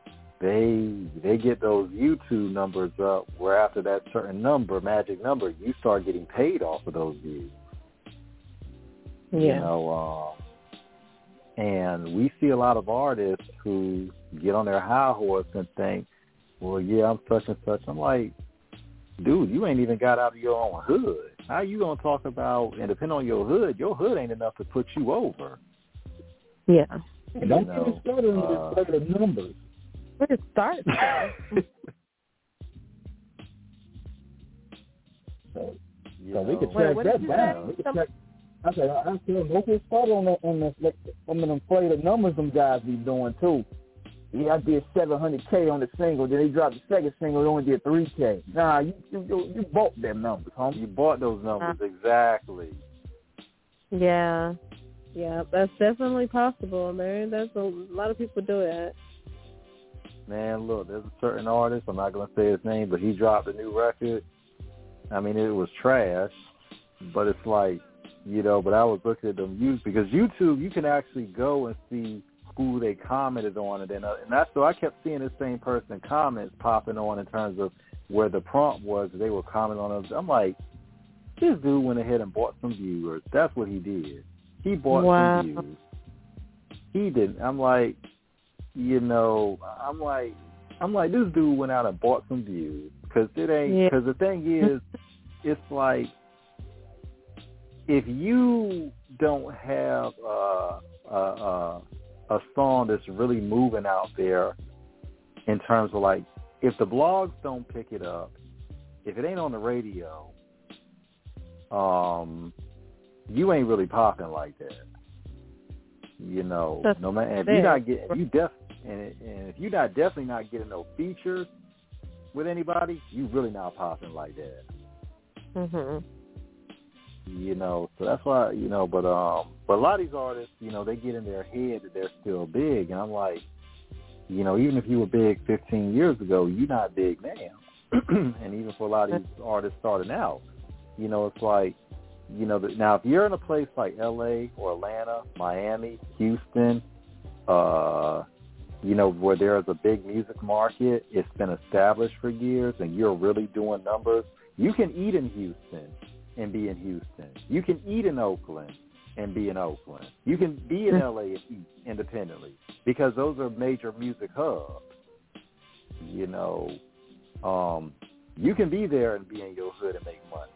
they get those YouTube numbers up where after that certain number, magic number, you start getting paid off of those views. Yeah. You know, and we see a lot of artists who get on their high horse and think, well, yeah, I'm such and such. I'm like, dude, you ain't even got out of your own hood. How you going to talk about, and depending on your hood ain't enough to put you over. Yeah. Don't get me started on the numbers. Where to start? So we could track that down. We could track. I said, don't get started on them inflated numbers them guys be doing too. Yeah, I did $700K on the single, then they dropped the second single, it only did $3K. Nah, you bought them numbers, homie. You bought those numbers, exactly. Yeah, that's definitely possible. There's a lot of people do that. Man, look, there's a certain artist, I'm not going to say his name, but he dropped a new record. I mean, it was trash, but it's like, you know, but I was looking at them views, because YouTube, you can actually go and see who they commented on, and that's so I kept seeing the same person comments popping on in terms of where the prompt was. They were commenting on them. I'm like, this dude went ahead and bought some viewers. That's what he did. He bought some views. He didn't. I'm like, you know, I'm like, this dude went out and bought some views, because it ain't. Because the thing is, it's like, if you don't have a song that's really moving out there in terms of, like, if the blogs don't pick it up, if it ain't on the radio, you ain't really popping like that. You know, That's no matter if you're not getting, and if you're not definitely not getting no features with anybody, you really not popping like that. Mhm. You know, so that's why, you know, but a lot of these artists, you know, they get in their head that they're still big, and I'm like, you know, even if you were big 15 years ago, you're not big now. And even for a lot of these artists starting out, you know, it's like, you know, now if you're in a place like L.A. or Atlanta, Miami, Houston, you know, where there's a big music market, it's been established for years, and you're really doing numbers, you can eat in Houston and be in Houston. You can eat in Oakland and be in Oakland. You can be in L.A. and eat independently because those are major music hubs. You know, you can be there and be in your hood and make money.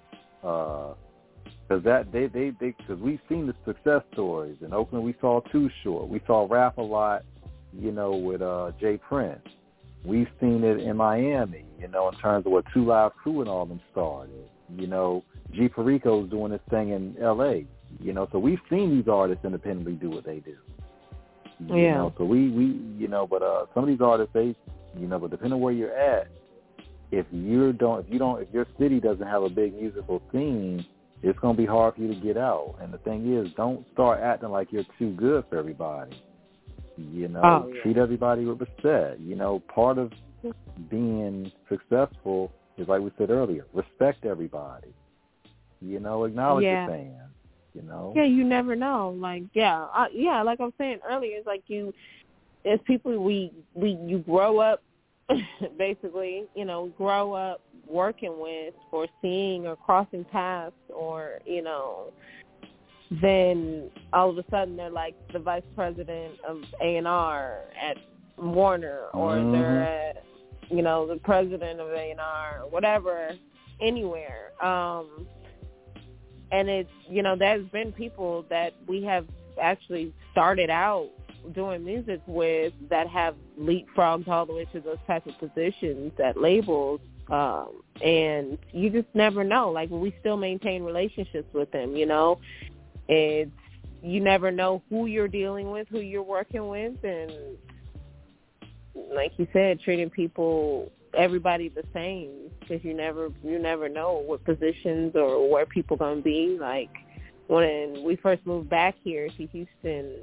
Because we've seen the success stories. In Oakland, we saw Too Short. We saw Rap a lot, you know, with Jay Prince. We've seen it in Miami, you know, in terms of what 2 Live Crew and all them started. You know, G Perico's doing this thing in L.A., you know, so we've seen these artists independently do what they do. You know, so we you know, but some of these artists, they, you know, but depending on where you're at, if your city doesn't have a big musical scene, it's going to be hard for you to get out. And the thing is, don't start acting like you're too good for everybody. You know, treat everybody with respect. You know, part of being successful is, like we said earlier, respect everybody. You know, acknowledge your fans. You know. Yeah, you never know. Like, like I was saying earlier, it's like as people, you grow up, basically, you know, grow up working with or seeing or crossing paths, or, you know, then all of a sudden they're like the vice president of A&R at Warner, or they're at, you know, the president of A&R, or whatever, anywhere. And it's, you know, there's been people that we have actually started out doing music with that have leapfrogged all the way to those type of positions at labels, and you just never know. Like, we still maintain relationships with them, you know. You never know who you're dealing with, who you're working with, and like you said, treating everybody the same, because you never know what positions or where people gonna be. Like, when we first moved back here to Houston,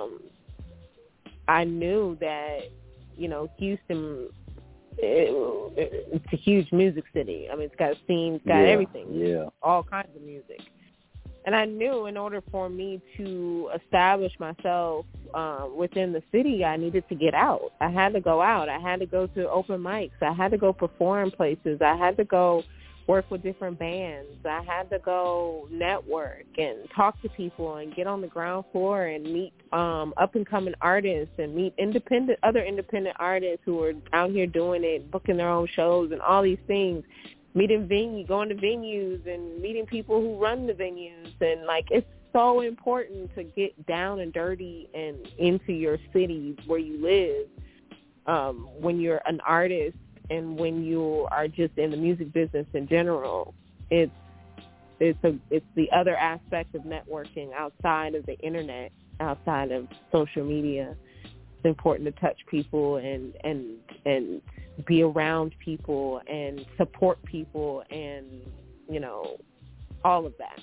I knew that, you know, Houston, it's a huge music city. I mean, it's got a scene, it's got everything, all kinds of music. And I knew in order for me to establish myself within the city, I needed to get out. I had to go out. I had to go to open mics. I had to go perform places. I had to go work with different bands. I had to go network and talk to people and get on the ground floor and meet up-and-coming artists and meet other independent artists who are out here doing it, booking their own shows and all these things. Going to venues and meeting people who run the venues. And, like, it's so important to get down and dirty and into your city where you live when you're an artist and when you are just in the music business in general. It's the other aspect of networking outside of the internet, outside of social media. It's important to touch people and be around people and support people and, you know, all of that.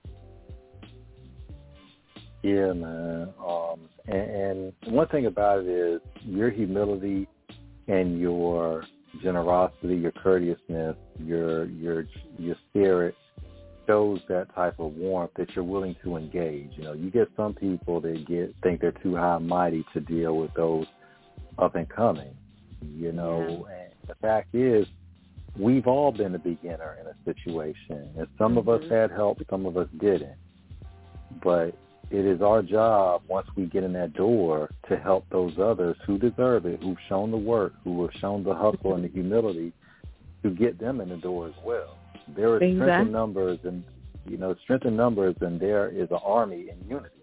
Yeah, man. And one thing about it is your humility and your generosity, your courteousness, your spirit shows that type of warmth that you're willing to engage. You know, you get some people that think they're too high and mighty to deal with those up and coming. You know, and the fact is, we've all been a beginner in a situation, and some of us had help, some of us didn't. But it is our job, once we get in that door, to help those others who deserve it, who've shown the work, who have shown the hustle and the humility, to get them in the door as well. There is strength in numbers, and, you know, strength in numbers, and there is an army in unity.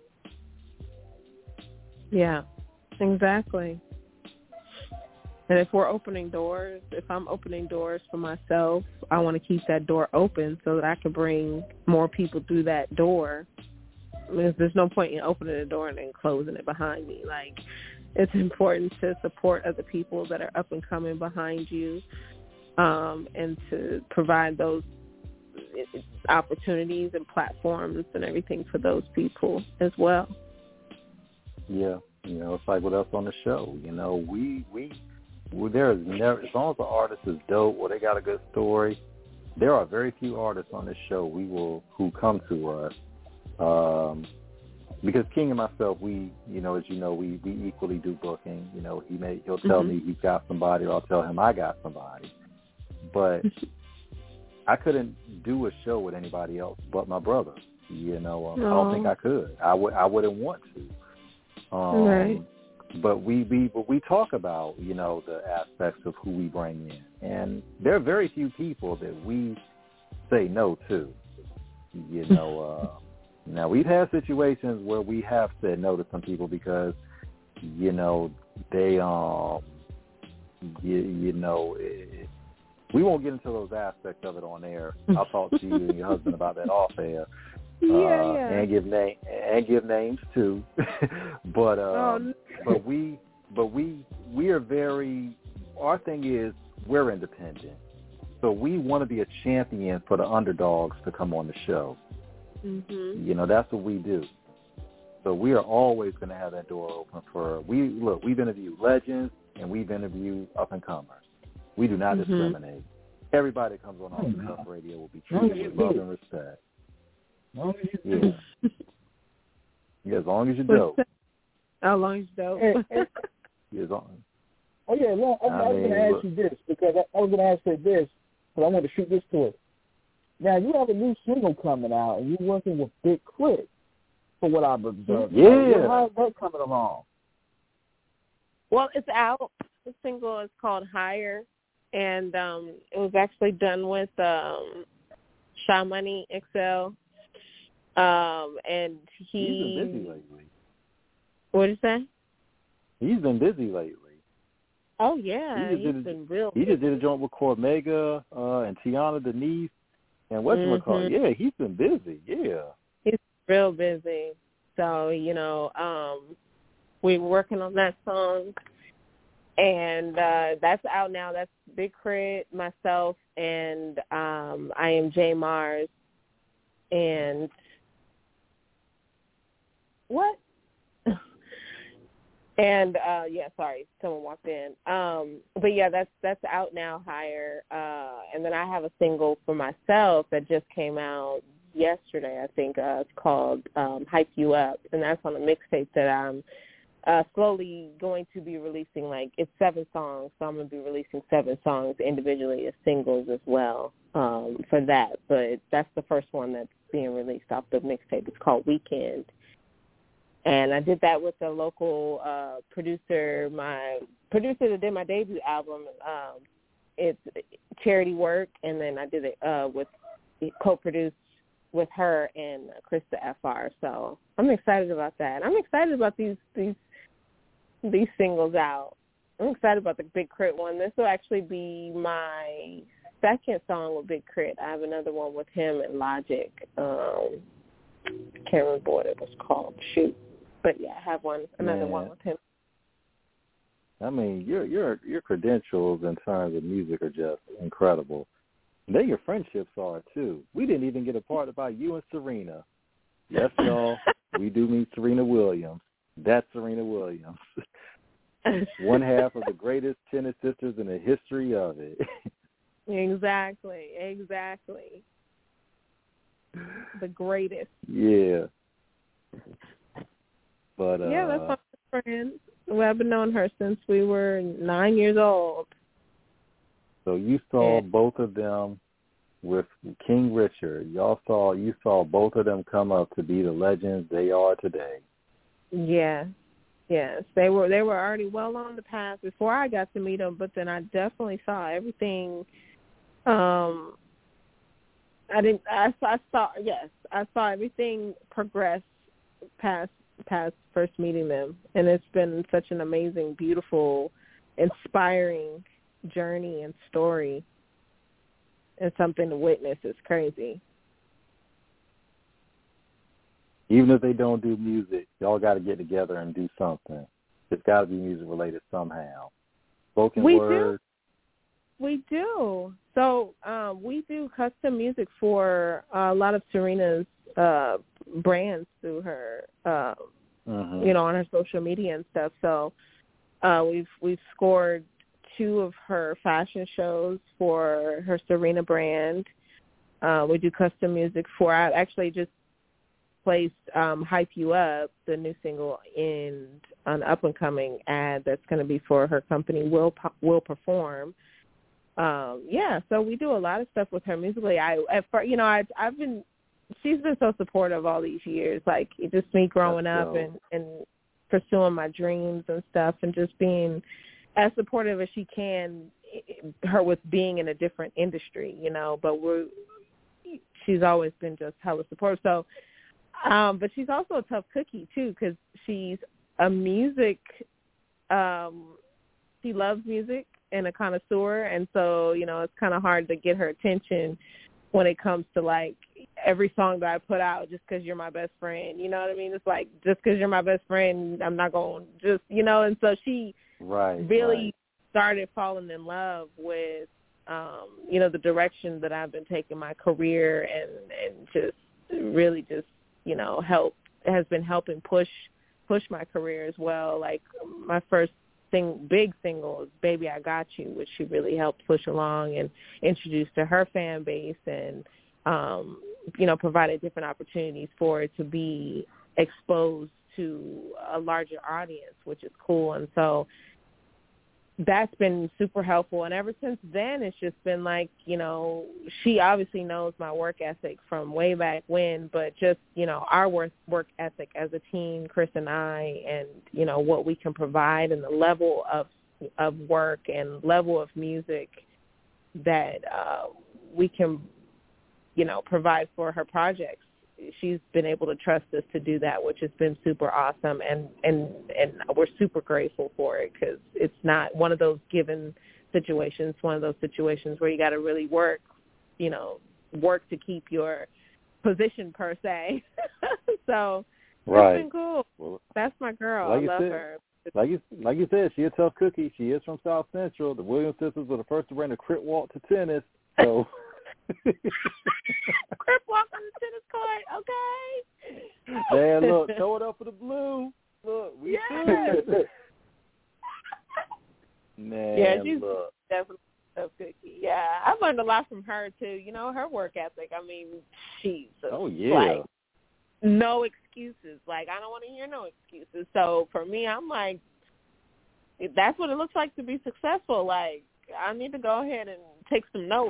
Yeah, exactly. And if we're opening doors, if I'm opening doors for myself, I want to keep that door open so that I can bring more people through that door There's no point in opening the door and then closing it behind me. Like, it's important to support other people that are up and coming behind you, and to provide those opportunities and platforms and everything for those people as well. Yeah, it's like with us on the show. We there is never, as long as the artist is dope or they got a good story, there are very few artists on this show who come to us. Because King and myself, we, as you know, we equally do booking. He'll tell me he's got somebody, or I'll tell him I got somebody. But I couldn't do a show with anybody else but my brother. I don't think I could. I wouldn't want to. Right. But we talk about, the aspects of who we bring in, and there are very few people that we say no to. Now we've had situations where we have said no to some people because, they we won't get into those aspects of it on air. I'll talk to you and your husband about that off air. And give names too. but we are very, our thing is we're independent. So we want to be a champion for the underdogs to come on the show. That's what we do. So we are always going to have that door open for, we've interviewed legends and we've interviewed up and comers. We do not discriminate. Everybody that comes on Off the Cuff Radio will be treated with love and respect. Yeah, as long as you're dope. As long as you're dope. I was going to ask you this, because I was going to ask you this, but I want to shoot this to it. Now, you have a new single coming out, and you're working with Big Crit, for what I've observed. Yeah. How's that coming along? Well, it's out. The single is called Higher, and it was actually done with Sha Money XL. And he's been busy lately. What did you say? He's been busy lately. Oh yeah, he's been real. He just did a joint with Cormega and Tiana Denise and whatchamacallit. Yeah, he's been busy. Yeah, he's real busy. So we're working on that song, and that's out now. That's Big Crit, myself, and I am J Mars, and what? And sorry, someone walked in. But yeah, that's out now, Higher. And then I have a single for myself that just came out yesterday, I think. It's called Hype You Up, and that's on a mixtape that I'm slowly going to be releasing. Like, it's 7 songs, so I'm going to be releasing 7 songs individually as singles as well for that. But that's the first one that's being released off the mixtape. It's called Weekend. And I did that with a local producer, my producer that did my debut album. It's charity work, and then I did it co-produced with her and Krista FR. So I'm excited about that. I'm excited about these singles out. I'm excited about the Big Crit one. This will actually be my second song with Big Crit. I have another one with him and Logic. I can't remember what it was called. Shoot. But yeah, I have another one with him. I mean, your credentials in terms of music are just incredible. And then your friendships are too. We didn't even get a part about you and Serena. Yes, y'all, we do meet Serena Williams. That's Serena Williams. One half of the greatest tennis sisters in the history of it. Exactly. The greatest. Yeah. But yeah, that's my friend. Well, I've been knowing her since we were 9 years old. So you saw both of them with King Richard. You saw both of them come up to be the legends they are today. Yes. They were already well on the path before I got to meet them, but then I definitely saw everything. I saw everything progress past first meeting them, and it's been such an amazing, beautiful, inspiring journey and story, and something to witness. Is crazy. Even if they don't do music, y'all got to get together and do something. It's got to be music related somehow. Spoken word. We do. So we do custom music for a lot of Serena's brands through her, you know, on her social media and stuff. So we've scored 2 of her fashion shows for her Serena brand. We do custom music for. I actually just placed "Hype You Up," the new single, in an up and coming ad that's going to be for her company. Will Perform. So we do a lot of stuff with her musically. She's been so supportive all these years. Like, just me growing up and pursuing my dreams and stuff, and just being as supportive as she can. Her with being in a different industry, you know, but she's always been just hella supportive. So, but she's also a tough cookie too, because she's a music. She loves music and a connoisseur, and so, you know, it's kind of hard to get her attention when it comes to, like, every song that I put out just because you're my best friend. You know what I mean? It's like, just because you're my best friend, I'm not going to just, you know. And so she really started falling in love with, you know, the direction that I've been taking my career, and just really just, you know, has been helping push my career as well. Like, my first big single is "Baby I Got You," which she really helped push along and introduce to her fan base, and you know, provided different opportunities for it to be exposed to a larger audience, which is cool. And so that's been super helpful. And ever since then, it's just been like, you know, she obviously knows my work ethic from way back when, but just, you know, our work ethic as a team, Chris and I, and, you know, what we can provide, and the level of work and level of music that we can, you know, provide for her projects. She's been able to trust us to do that, which has been super awesome, and we're super grateful for it, because it's not one of those given situations. It's one of those situations where you got to really work to keep your position, per se. So it's been cool. Well, that's my girl. I love her. Like you said, she's a tough cookie. She is from South Central. The Williams sisters were the first to bring the crit walk to tennis. So. Crip walk on the tennis court, okay? Man, look, throw it up for the blue. Look, we should. Man, yeah, she's definitely a cookie. Yeah, I've learned a lot from her too. You know, her work ethic. I mean, she's like, no excuses. Like, I don't want to hear no excuses. So for me, I'm like, if that's what it looks like to be successful, like, I need to go ahead and take some notes.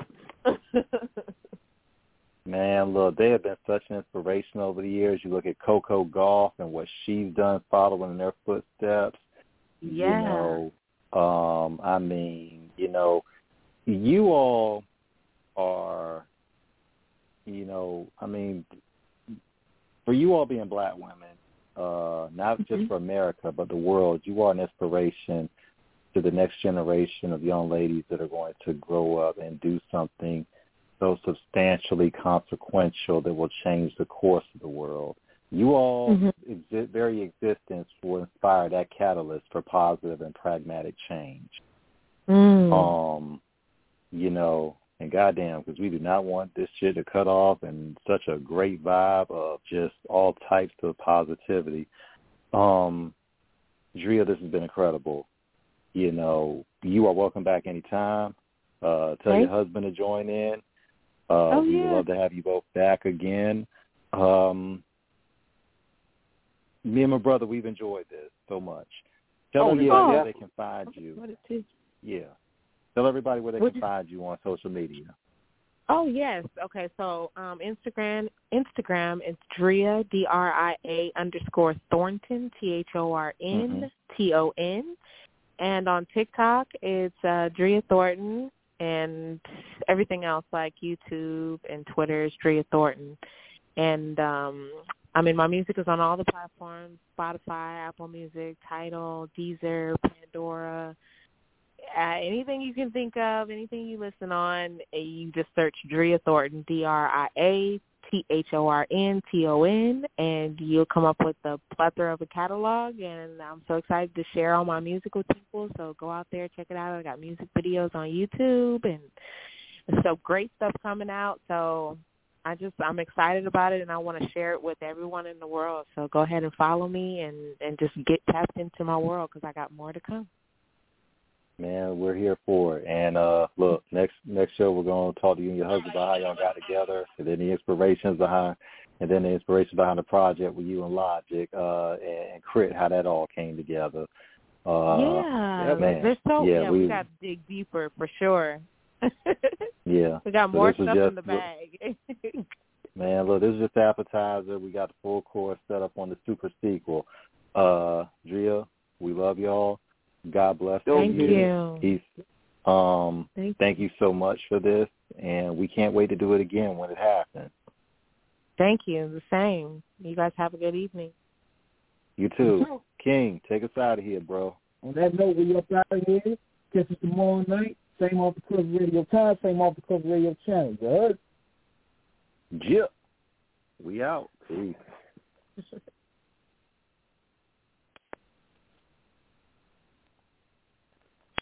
Man, look, they have been such an inspiration over the years. You look at Coco Gauff and what she's done following in their footsteps. Yeah. You know, I mean, you know, you all are, you know, I mean, for you all being black women, not just for America, but the world, you are an inspiration to the next generation of young ladies that are going to grow up and do something so substantially consequential that will change the course of the world. You all very existence will inspire that catalyst for positive and pragmatic change. You know, and goddamn, because we do not want this shit to cut off, and such a great vibe of just all types of positivity. Drea, this has been incredible. You know, you are welcome back anytime. Tell your husband to join in. We would love to have you both back again. Me and my brother, we've enjoyed this so much. Tell everybody where they can find you. Yeah. Tell everybody where they can find you on social media. Oh, yes. Okay, so Instagram, it's Drea, DRIA _Thornton, THORNTON. And on TikTok, it's Drea Thornton, and everything else like YouTube and Twitter is Drea Thornton. And, I mean, my music is on all the platforms, Spotify, Apple Music, Tidal, Deezer, Pandora. Anything you can think of, anything you listen on, you just search Drea Thornton, DRIA THORNTON, and you'll come up with a plethora of a catalog, and I'm so excited to share all my music with people, so go out there, check it out. I got music videos on YouTube, and so great stuff coming out, so I'm excited about it, and I want to share it with everyone in the world, so go ahead and follow me and just get tapped into my world because I got more to come. Man, we're here for it. And look, next show we're going to talk to you and your husband about how y'all got together, and then the inspirations behind the project with you and Logic, and Crit, how that all came together. We got to dig deeper for sure. Yeah. We got more stuff in the bag. Man, look, this is just the appetizer. We got the full course set up on the super sequel. Drea, we love y'all. God bless you. Thank you. Thank you so much for this, and we can't wait to do it again when it happens. Thank you. The same. You guys have a good evening. You too. King, take us out of here, bro. On that note, we up out of here. Catch us tomorrow night. Same Off the Cuff Radio time, same Off the Cuff Radio channel. You heard? Yep. We out. Peace.